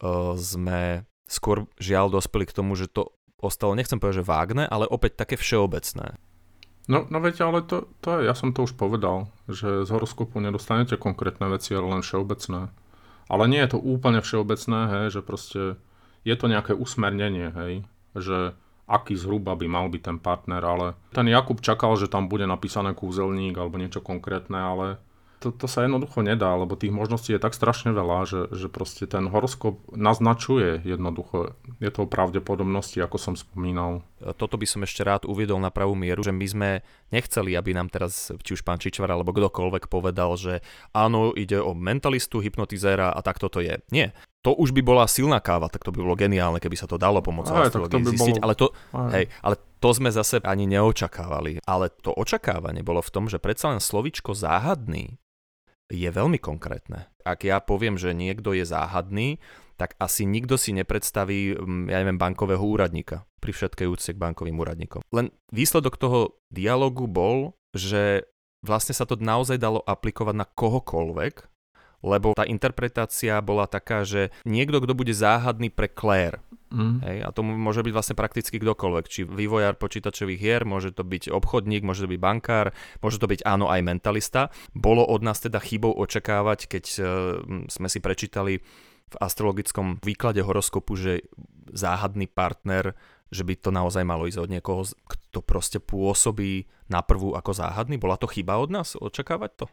sme skôr žiaľ dospeli k tomu, že to ostalo, nechcem povedať, že vágne, ale opäť také všeobecné. No, no viete, ale to, to je, ja som to už povedal, že z horoskopu nedostanete konkrétne veci, ale len všeobecné. Ale nie je to úplne všeobecné, hej, že proste je to nejaké usmernenie, hej, že aký zhruba by mal byť ten partner, ale ten Jakub čakal, že tam bude napísané kúzelník alebo niečo konkrétne, ale to, to sa jednoducho nedá, lebo tých možností je tak strašne veľa, že, že proste ten horoskop naznačuje jednoducho, je to o pravdepodobnosti, ako som spomínal. Toto by som ešte rád uviedol na pravú mieru, že my sme nechceli, aby nám teraz či už pán Čičvar alebo kdokoľvek povedal, že áno, ide o mentalistu, hypnotizéra a tak toto je. Nie. To už by bola silná káva, tak to by bolo geniálne, keby sa to dalo pomocou astrológie by zistiť, bolo... ale, to, hej, ale to sme zase ani neočakávali. Ale to očakávanie bolo v tom, že predsa len slovíčko záhadný je veľmi konkrétne. Ak ja poviem, že niekto je záhadný, tak asi nikto si nepredstaví, ja neviem, bankového úradníka pri všetkej úcte k bankovým úradníkom. Len výsledok toho dialogu bol, že vlastne sa to naozaj dalo aplikovať na kohokoľvek, lebo tá interpretácia bola taká, že niekto, kto bude záhadný pre Claire. Mm. Hej, a to môže byť vlastne prakticky kdokoľvek. Či vývojár počítačových hier, môže to byť obchodník, môže to byť bankár, môže to byť áno aj mentalista. Bolo od nás teda chybou očakávať, keď uh, sme si prečítali v astrologickom výklade horoskopu, že záhadný partner, že by to naozaj malo ísť od niekoho, kto proste pôsobí na prvú ako záhadný. Bola to chyba od nás očakávať to?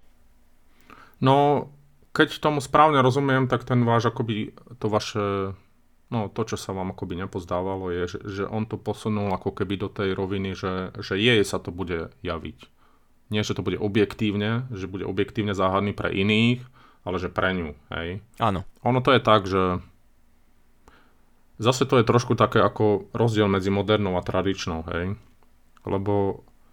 No... Keď tomu správne rozumiem, tak ten váš akoby, to vaše, no to, čo sa vám akoby nepozdávalo, je, že, že on to posunul ako keby do tej roviny, že, že jej sa to bude javiť. Nie, že to bude objektívne, že bude objektívne záhadný pre iných, ale že pre ňu, hej. Áno. Ono to je tak, že zase to je trošku také ako rozdiel medzi modernou a tradičnou, hej. Lebo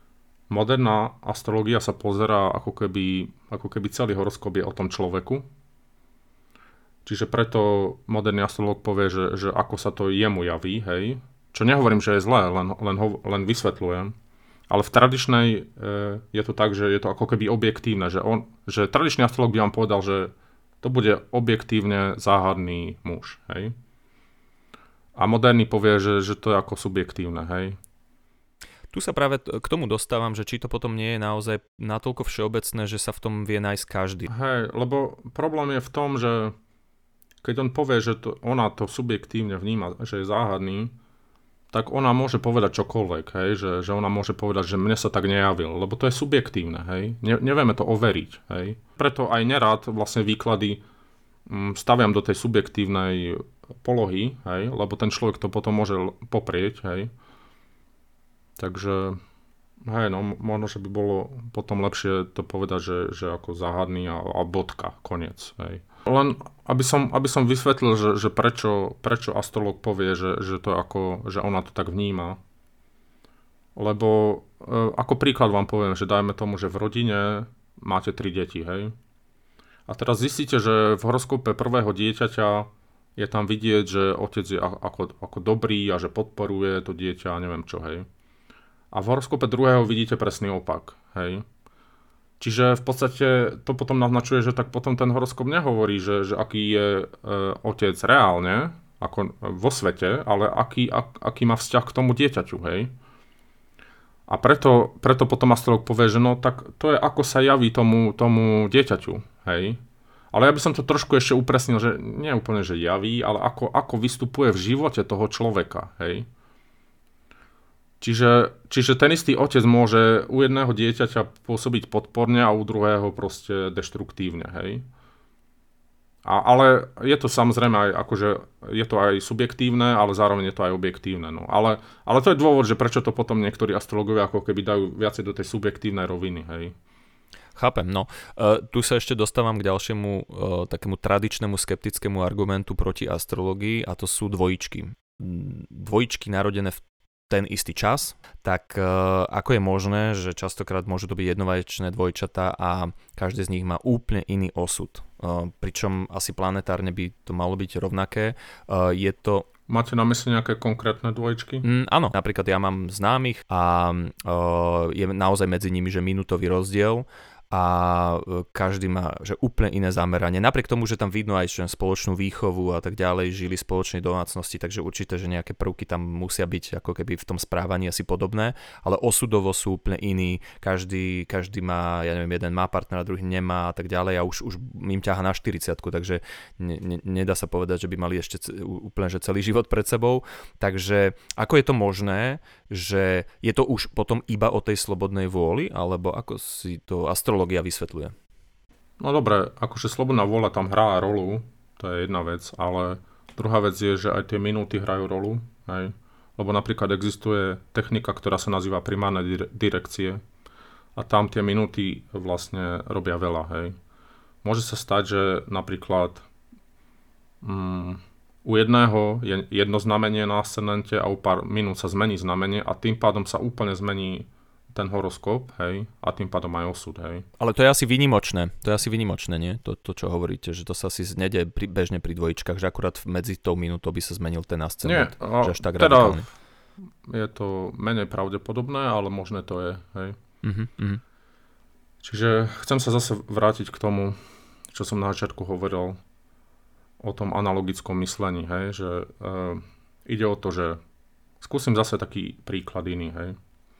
moderná astrológia sa pozerá ako keby, ako keby celý horoskop je o tom človeku. Čiže preto moderný astrológ povie, že, že ako sa to jemu javí, hej. Čo nehovorím, že je zlé, len, len, ho, len vysvetľujem. Ale v tradičnej e, je to tak, že je to ako keby objektívne. Že, on, že tradičný astrológ by vám povedal, že to bude objektívne záhadný muž, hej. A moderný povie, že, že to je ako subjektívne, hej. Tu sa práve k tomu dostávam, že či to potom nie je naozaj natoľko všeobecné, že sa v tom vie nájsť každý. Hej, lebo problém je v tom, že keď on povie, že to, ona to subjektívne vníma, že je záhadný, tak ona môže povedať čokoľvek, hej, že, že ona môže povedať, že mne sa tak nejavil, lebo to je subjektívne, hej, ne, nevieme to overiť, hej. Preto aj nerád vlastne výklady m, staviam do tej subjektívnej polohy, hej, lebo ten človek to potom môže poprieť, hej. Takže, hej, no, možno, že by bolo potom lepšie to povedať, že, že ako záhadný a, a bodka, koniec, hej. Len aby som, aby som vysvetlil, že, že prečo, prečo astrológ povie, že, že, to ako, že ona to tak vníma. Lebo e, ako príklad vám poviem, že dajme tomu, že v rodine máte tri deti, hej. A teraz zistíte, že v horoskope prvého dieťaťa je tam vidieť, že otec je ako, ako dobrý a že podporuje to dieťa a neviem čo, hej. A v horoskope druhého vidíte presný opak, hej. Čiže v podstate to potom naznačuje, že tak potom ten horoskop nehovorí, že, že aký je e, otec reálne, ako vo svete, ale aký, ak, aký má vzťah k tomu dieťaťu, hej. A preto, preto potom astrológ povie, že no tak to je ako sa javí tomu, tomu dieťaťu, hej. Ale ja by som to trošku ešte upresnil, že nie úplne, že javí, ale ako, ako vystupuje v živote toho človeka, hej. Čiže, čiže ten istý otec môže u jedného dieťaťa pôsobiť podporne a u druhého proste deštruktívne, hej. A, ale je to samozrejme aj, akože je to aj subjektívne, ale zároveň je to aj objektívne, no. Ale, ale to je dôvod, že prečo to potom niektorí astrológovia ako keby dajú viacej do tej subjektívnej roviny, hej. Chápem, no. Uh, tu sa ešte dostávam k ďalšiemu uh, takému tradičnému skeptickému argumentu proti astrológii, a to sú dvojičky. Dvojičky narodené v ten istý čas, tak uh, ako je možné, že častokrát môžu to byť jednovaječné dvojčatá a každé z nich má úplne iný osud. Uh, pričom asi planetárne by to malo byť rovnaké. Uh, je to... Máte na mysli nejaké konkrétne dvojčky? Mm, áno, napríklad ja mám známych a uh, je naozaj medzi nimi, že minútový rozdiel a každý má že úplne iné zameranie. Napriek tomu, že tam vidno aj že spoločnú výchovu a tak ďalej, žili v spoločnej domácnosti, takže určite, že nejaké prvky tam musia byť ako keby v tom správaní asi podobné, ale osudovo sú úplne iní. Každý, každý má, ja neviem, jeden má partnera, druhý nemá a tak ďalej a už, už im ťaha na štyridsiatku, takže ne, ne, nedá sa povedať, že by mali ešte c- úplne že celý život pred sebou. Takže ako je to možné, že je to už potom iba o tej slobodnej vôli, alebo ako si to astrológia vysvetľuje? No dobre, akože slobodná vôľa tam hrá rolu, to je jedna vec, ale druhá vec je, že aj tie minúty hrajú rolu, hej. Lebo napríklad existuje technika, ktorá sa nazýva primárne dire- direkcie a tam tie minúty vlastne robia veľa, hej. Môže sa stať, že napríklad mm, u jedného je jedno znamenie na ascendente a u pár minút sa zmení znamenie a tým pádom sa úplne zmení ten horoskop, hej, a tým pádom aj osud, hej. Ale to je asi výnimočné, to je asi výnimočné, nie? To, to čo hovoríte, že to sa asi nedie pri, bežne pri dvojčkách, že akurát medzi tou minútou by sa zmenil ten ascendent. Nie, a, že až tak teda radikálne. Je to menej pravdepodobné, ale možné to je, hej. Uh-huh, uh-huh. Čiže chcem sa zase vrátiť k tomu, čo som na začiatku hovoril o tom analogickom myslení, hej, že e, ide o to, že skúsim zase taký príklad iný, hej.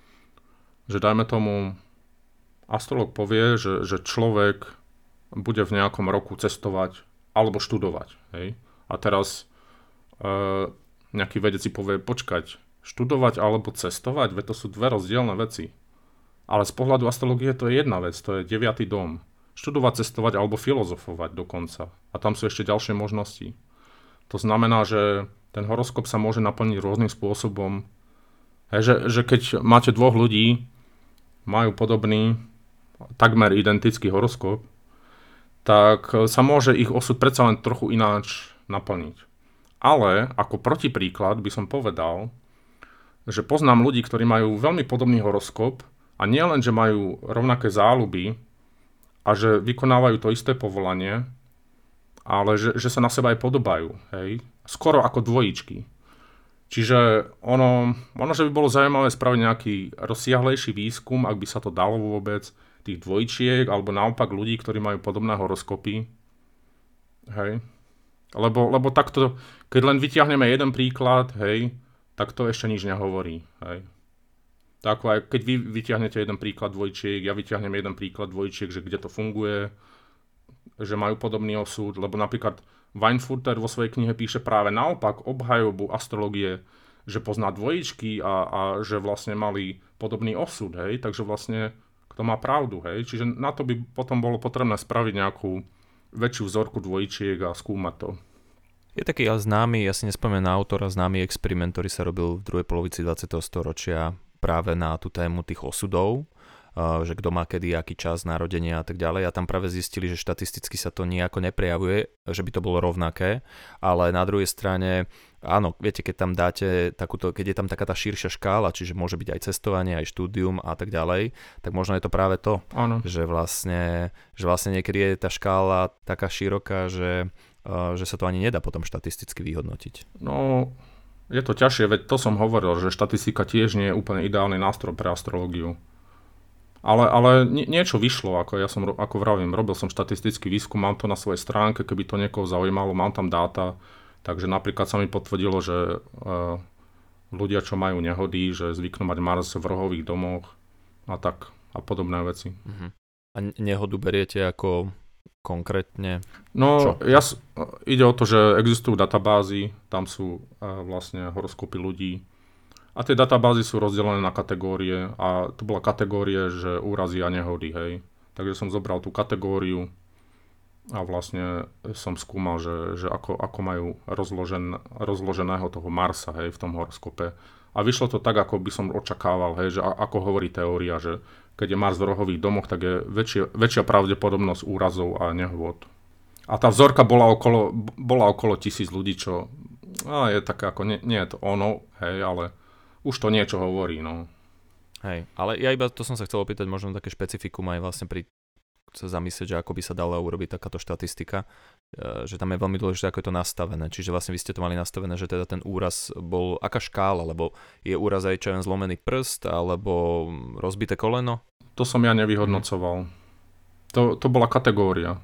Že dajme tomu, astrológ povie, že, že človek bude v nejakom roku cestovať alebo študovať, hej. A teraz e, nejaký vedec si povie, počkať, študovať alebo cestovať, veď to sú dve rozdielne veci. Ale z pohľadu astrológie to je jedna vec, to je deviaty dom. Študovať, cestovať alebo filozofovať dokonca. A tam sú ešte ďalšie možnosti. To znamená, že ten horoskop sa môže naplniť rôznym spôsobom. Hej, že, že keď máte dvoch ľudí, majú podobný, takmer identický horoskop, tak sa môže ich osud predsa len trochu ináč naplniť. Ale ako protipríklad by som povedal, že poznám ľudí, ktorí majú veľmi podobný horoskop A nie len, že majú rovnaké záľuby a že vykonávajú to isté povolanie, ale že, že sa na seba aj podobajú, hej? Skoro ako dvojičky. Čiže ono, ono, že by bolo zaujímavé spraviť nejaký rozsiahlejší výskum, ak by sa to dalo vôbec, tých dvojčiek, alebo naopak ľudí, ktorí majú podobné horoskopy. Hej. Lebo, lebo takto, keď len vyťahneme jeden príklad, hej, tak to ešte nič nehovorí. Hej. Tak aj keď vy vyťahnete jeden príklad dvojčiek, ja vyťahnem jeden príklad dvojčiek, že kde to funguje, že majú podobný osud, lebo napríklad Weinfurter vo svojej knihe píše práve naopak obhajobu astrológie, že pozná dvojičky a, a že vlastne mali podobný osud, hej, takže vlastne kto má pravdu, hej, čiže na to by potom bolo potrebné spraviť nejakú väčšiu vzorku dvojčiek a skúmať to. Je taký ale známy, ja si nespomínam na autora, známy experiment, ktorý sa robil v druhej polovici dvadsiateho storočia práve na tú tému tých osudov, že kto má kedy, aký čas narodenia a tak ďalej. A tam práve zistili, že štatisticky sa to nejako neprejavuje, že by to bolo rovnaké, ale na druhej strane, áno, viete, keď tam dáte takúto, keď je tam taká tá širšia škála, čiže môže byť aj cestovanie, aj štúdium a tak ďalej, tak možno je to práve to, áno. že vlastne, že vlastne niekedy je tá škála taká široká, že, že sa to ani nedá potom štatisticky vyhodnotiť. No, je to ťažšie, veď to som hovoril, že štatistika tiež nie je úplne ideálny nástroj pre astrológiu. Ale, ale niečo vyšlo, ako ja som, ako vravím, robil som štatistický výskum, mám to na svojej stránke, keby to niekoho zaujímalo, mám tam dáta, takže napríklad sa mi potvrdilo, že uh, ľudia, čo majú nehody, že zvyknú mať Mars v rohových domoch a tak a podobné veci. Uh-huh. A nehodu beriete ako konkrétne? No, čo? Ja, ide o to, že existujú databázy, tam sú uh, vlastne horoskopy ľudí. A tie databázy sú rozdelené na kategórie a to bola kategórie, že úrazy a nehody, hej. Takže som zobral tú kategóriu a vlastne som skúmal, že, že ako, ako majú rozložen, rozloženého toho Marsa, hej, v tom horoskope. A vyšlo to tak, ako by som očakával, hej, že ako hovorí teória, že keď je Mars v rohových domoch, tak je väčšia, väčšia pravdepodobnosť úrazov a nehôd. A tá vzorka bola okolo, bola okolo tisíc ľudí, čo no, je také ako, nie, nie je to ono, hej, ale už to niečo hovorí, no. Hej, ale ja iba to som sa chcel opýtať, možno také špecifikum aj vlastne pri sa zamyslieť, že ako by sa dala urobiť takáto štatistika, že tam je veľmi dôležité, ako je to nastavené. Čiže vlastne vy ste to mali nastavené, že teda ten úraz bol, aká škála, lebo je úraz aj čo len zlomený prst, alebo rozbité koleno? To som ja nevyhodnocoval. Hmm. To, to bola kategória.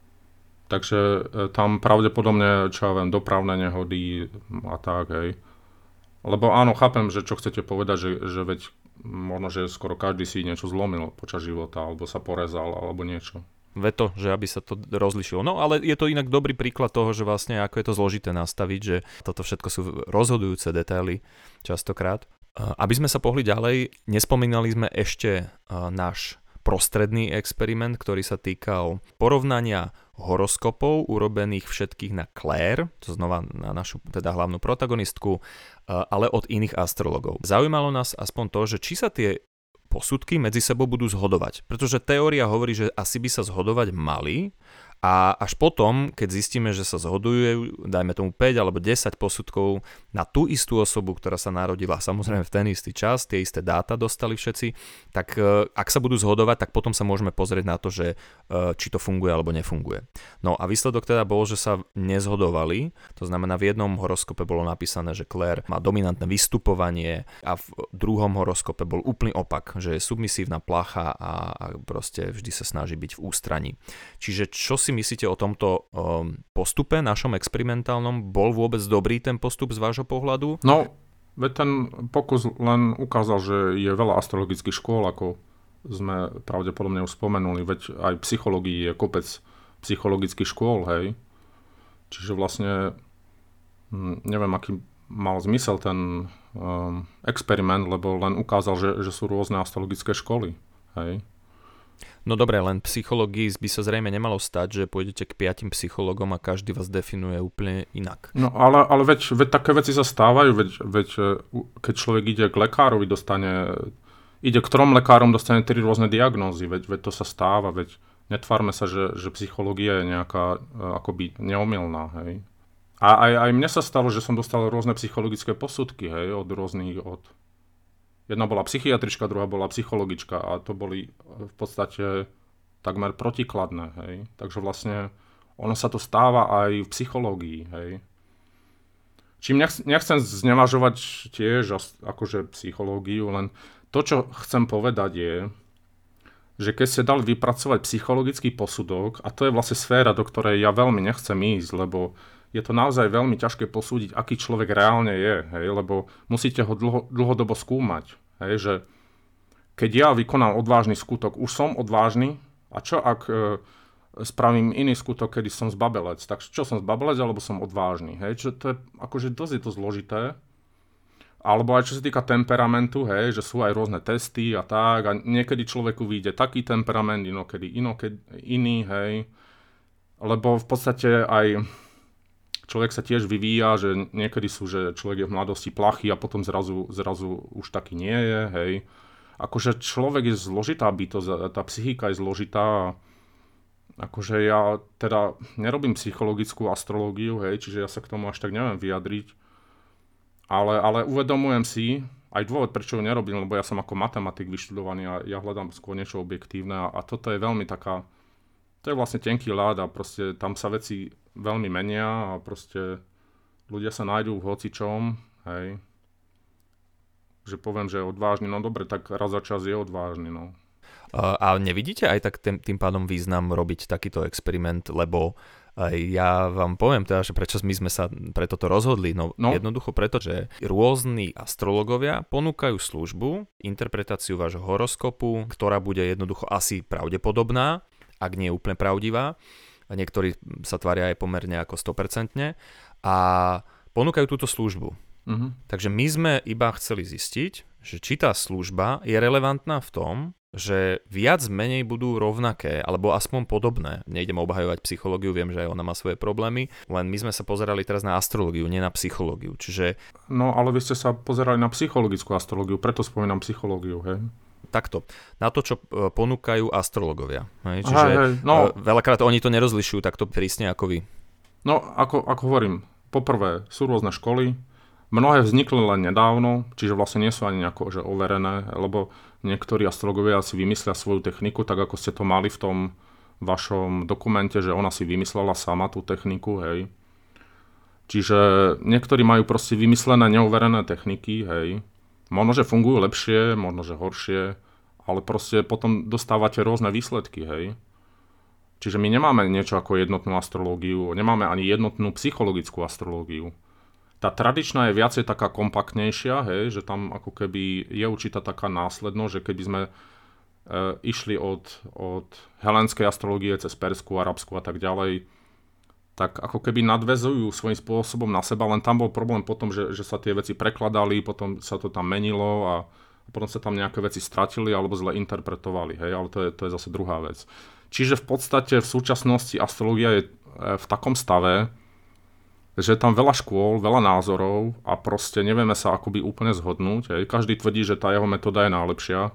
Takže tam pravdepodobne, čo ja viem, dopravné nehody a tak, hej. Lebo áno, chápem, že čo chcete povedať, že, že veď možno, že skoro každý si niečo zlomil počas života, alebo sa porezal, alebo niečo. Veď to, že aby sa to rozlišilo. No ale je to inak dobrý príklad toho, že vlastne ako je to zložité nastaviť, že toto všetko sú rozhodujúce detaily častokrát. Aby sme sa pohli ďalej, nespomínali sme ešte náš prostredný experiment, ktorý sa týkal porovnania horoskopov urobených všetkých na Claire, to znova na našu teda hlavnú protagonistku, ale od iných astrologov. Zaujímalo nás aspoň to, že či sa tie posudky medzi sebou budú zhodovať, pretože teória hovorí, že asi by sa zhodovať mali a až potom, keď zistíme, že sa zhodujú, dajme tomu päť alebo desať posudkov na tú istú osobu, ktorá sa narodila samozrejme v ten istý čas, tie isté dáta dostali všetci, tak ak sa budú zhodovať, tak potom sa môžeme pozrieť na to, že či to funguje alebo nefunguje. No a výsledok teda bol, že sa nezhodovali, to znamená v jednom horoskope bolo napísané, že Claire má dominantné vystupovanie a v druhom horoskope bol úplný opak, že je submisívna placha a, a proste vždy sa snaží byť v ústraní. Čiže čo si myslíte o tomto um, postupe našom experimentálnom? Bol vôbec dobrý ten postup z vášho pohľadu? No, veď ten pokus len ukázal, že je veľa astrologických škôl, ako sme pravdepodobne už spomenuli, veď aj v psychológii je kopec psychologických škôl, hej. Čiže vlastne neviem, aký mal zmysel ten um, experiment, lebo len ukázal, že, že sú rôzne astrologické školy, hej. No dobre, len psychológii by sa zrejme nemalo stať, že pôjdete k piatim psychológom a každý vás definuje úplne inak. No ale, ale veď, veď také veci sa stávajú, veď, veď keď človek ide k lekárovi, dostane, ide k trom lekárom, dostane tri rôzne diagnózy, veď, veď to sa stáva, veď netvárme sa, že, že psychológia je nejaká akoby neomylná, hej. A aj, aj mne sa stalo, že som dostal rôzne psychologické posudky, hej, od rôznych, od Jedna bola psychiatrička, druhá bola psychologička a to boli v podstate takmer protikladné, hej. Takže vlastne ono sa to stáva aj v psychológii, hej. Čím nech, nechcem znevažovať tiež akože psychológiu, len to, čo chcem povedať je, že keď ste dali vypracovať psychologický posudok, a to je vlastne sféra, do ktorej ja veľmi nechcem ísť, lebo je to naozaj veľmi ťažké posúdiť, aký človek reálne je, hej, lebo musíte ho dlho, dlhodobo skúmať, hej, že keď ja vykonám odvážny skutok, už som odvážny, a čo ak e, spravím iný skutok, kedy som zbabelec, tak čo som zbabelec, alebo som odvážny, hej, čo to je, akože dosť je to zložité, alebo aj čo sa týka temperamentu, hej, že sú aj rôzne testy a tak, a niekedy človeku vyjde taký temperament, inokedy, inokedy iný, hej, lebo v podstate aj človek sa tiež vyvíja, že niekedy sú, že človek je v mladosti plachý a potom zrazu, zrazu už taký nie je, hej. Akože človek je zložitá bytosť, tá psychika je zložitá. Akože ja teda nerobím psychologickú astrológiu, hej, čiže ja sa k tomu až tak neviem vyjadriť. Ale, ale uvedomujem si, aj dôvod, prečo ju nerobím, lebo ja som ako matematik vyštudovaný a ja hľadám skôr niečo objektívne a, a toto je veľmi taká, to je vlastne tenký ľad a proste tam sa veci veľmi menia a proste ľudia sa nájdú v hocičom, hej. Že poviem, že je odvážny, no dobre, tak raz za čas je odvážny, no. A nevidíte aj tak tým, tým pádom význam robiť takýto experiment, lebo ja vám poviem teda, že prečo my sme sa pre toto rozhodli, no, no. Jednoducho preto, že rôzni astrologovia ponúkajú službu, interpretáciu vášho horoskopu, ktorá bude jednoducho asi pravdepodobná, ak nie je úplne pravdivá. A niektorí sa tvária aj pomerne ako sto percent a ponúkajú túto službu. Uh-huh. Takže my sme iba chceli zistiť, že či tá služba je relevantná v tom, že viac menej budú rovnaké, alebo aspoň podobné. Nejdem obhajovať psychológiu, viem, že aj ona má svoje problémy, len my sme sa pozerali teraz na astrológiu, nie na psychológiu. Čiže... No ale vy ste sa pozerali na psychologickú astrológiu, preto spomínam psychológiu, hej? Takto, na to, čo ponúkajú astrologovia. Hej, čiže hej, hej, no. Veľakrát oni to nerozlišujú takto prísne ako vy. No, ako, ako hovorím, poprvé sú rôzne školy, mnohé vznikli len nedávno, čiže vlastne nie sú ani nejako že overené, lebo niektorí astrologovia si vymyslia svoju techniku, tak ako ste to mali v tom vašom dokumente, že ona si vymyslela sama tú techniku, hej. Čiže niektorí majú proste vymyslené neoverené techniky, hej. Možno, že fungujú lepšie, možno, že horšie, ale proste potom dostávate rôzne výsledky, hej. Čiže my nemáme niečo ako jednotnú astrológiu, nemáme ani jednotnú psychologickú astrológiu. Tá tradičná je viacej taká kompaktnejšia, hej, že tam ako keby je určitá taká následnosť, že keby sme e, išli od, od helénskej astrológie cez perskú, arabskú a tak ďalej, tak ako keby nadväzujú svojím spôsobom na seba, len tam bol problém potom, že, že sa tie veci prekladali, potom sa to tam menilo a, a potom sa tam nejaké veci stratili alebo zle interpretovali, hej, ale to je, to je zase druhá vec. Čiže v podstate v súčasnosti astrológia je v takom stave, že je tam veľa škôl, veľa názorov a proste nevieme sa akoby úplne zhodnúť, hej. Každý tvrdí, že tá jeho metóda je najlepšia,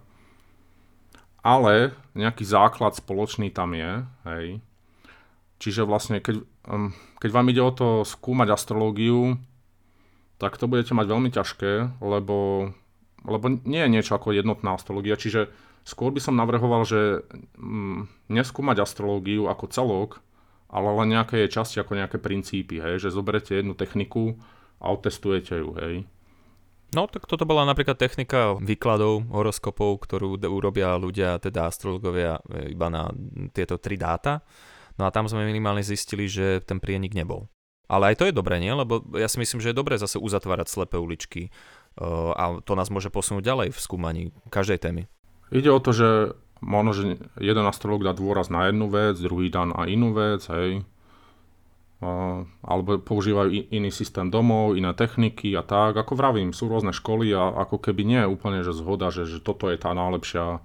ale nejaký základ spoločný tam je, hej. Čiže vlastne, keď, keď vám ide o to skúmať astrológiu, tak to budete mať veľmi ťažké, lebo, lebo nie je niečo ako jednotná astrológia. Čiže skôr by som navrhoval, že mm, neskúmať astrológiu ako celok, ale len nejaké jej časti, ako nejaké princípy, hej? Že zoberete jednu techniku a otestujete ju, hej. No, tak toto bola napríklad technika výkladov horoskopov, ktorú urobia ľudia, teda astrológovia, iba na tieto tri dáta. No a tam sme minimálne zistili, že ten prienik nebol. Ale aj to je dobré, nie? Lebo ja si myslím, že je dobré zase uzatvárať slepé uličky a to nás môže posunúť ďalej v skúmaní každej témy. Ide o to, že možno, že jeden astrológ dá dôraz na jednu vec, druhý dá na inú vec, hej. Alebo používajú iný systém domov, iné techniky a tak. Ako vravím, sú rôzne školy a ako keby nie je úplne že zhoda, že, že toto je tá najlepšia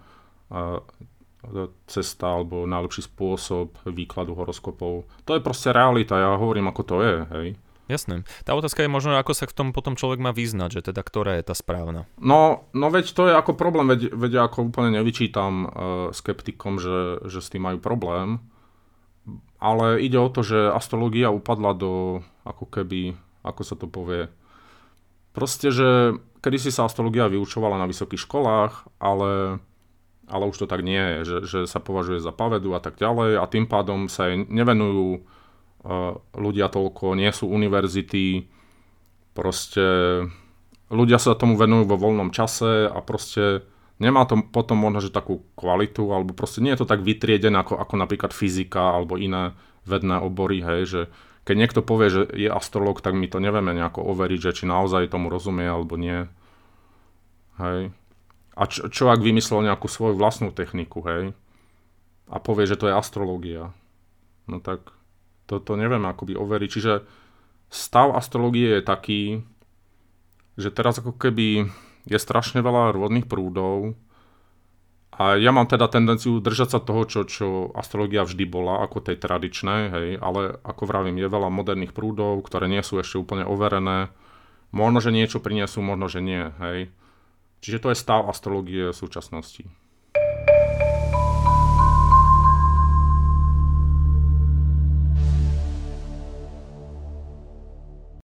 cesta alebo najlepší spôsob výkladu horoskopov. To je proste realita, ja hovorím, ako to je, hej. Jasné. Tá otázka je možno, ako sa v tom potom človek má vyznať, že teda ktorá je tá správna. No, no veď to je ako problém, veď, veď ako úplne nevyčítam uh, skeptikom, že, že s tým majú problém, ale ide o to, že astrológia upadla do, ako keby, ako sa to povie, Proste, že kedysi sa astrológia vyučovala na vysokých školách, ale, ale už to tak nie je, že, že sa považuje za pavedu a tak ďalej a tým pádom sa jej nevenujú uh, ľudia toľko, nie sú univerzity, proste ľudia sa tomu venujú vo voľnom čase a proste nemá to potom možno, že takú kvalitu, alebo proste nie je to tak vytriedené ako, ako napríklad fyzika alebo iné vedné obory, hej, že keď niekto povie, že je astrológ, tak my to nevieme nejako overiť, že či naozaj tomu rozumie alebo nie. Hej. A čo, čo ak vymyslel nejakú svoju vlastnú techniku, hej, a povie, že to je astrológia, no tak toto nevieme akoby overiť. Čiže stav astrológie je taký, že teraz ako keby je strašne veľa rôznych prúdov a ja mám teda tendenciu držať sa toho, čo, čo astrológia vždy bola, ako tej tradičnej, hej, ale ako vravím, je veľa moderných prúdov, ktoré nie sú ešte úplne overené. Možno, že niečo prinesú, možno, že nie, hej. Čiže to je stav astrológie v súčasnosti.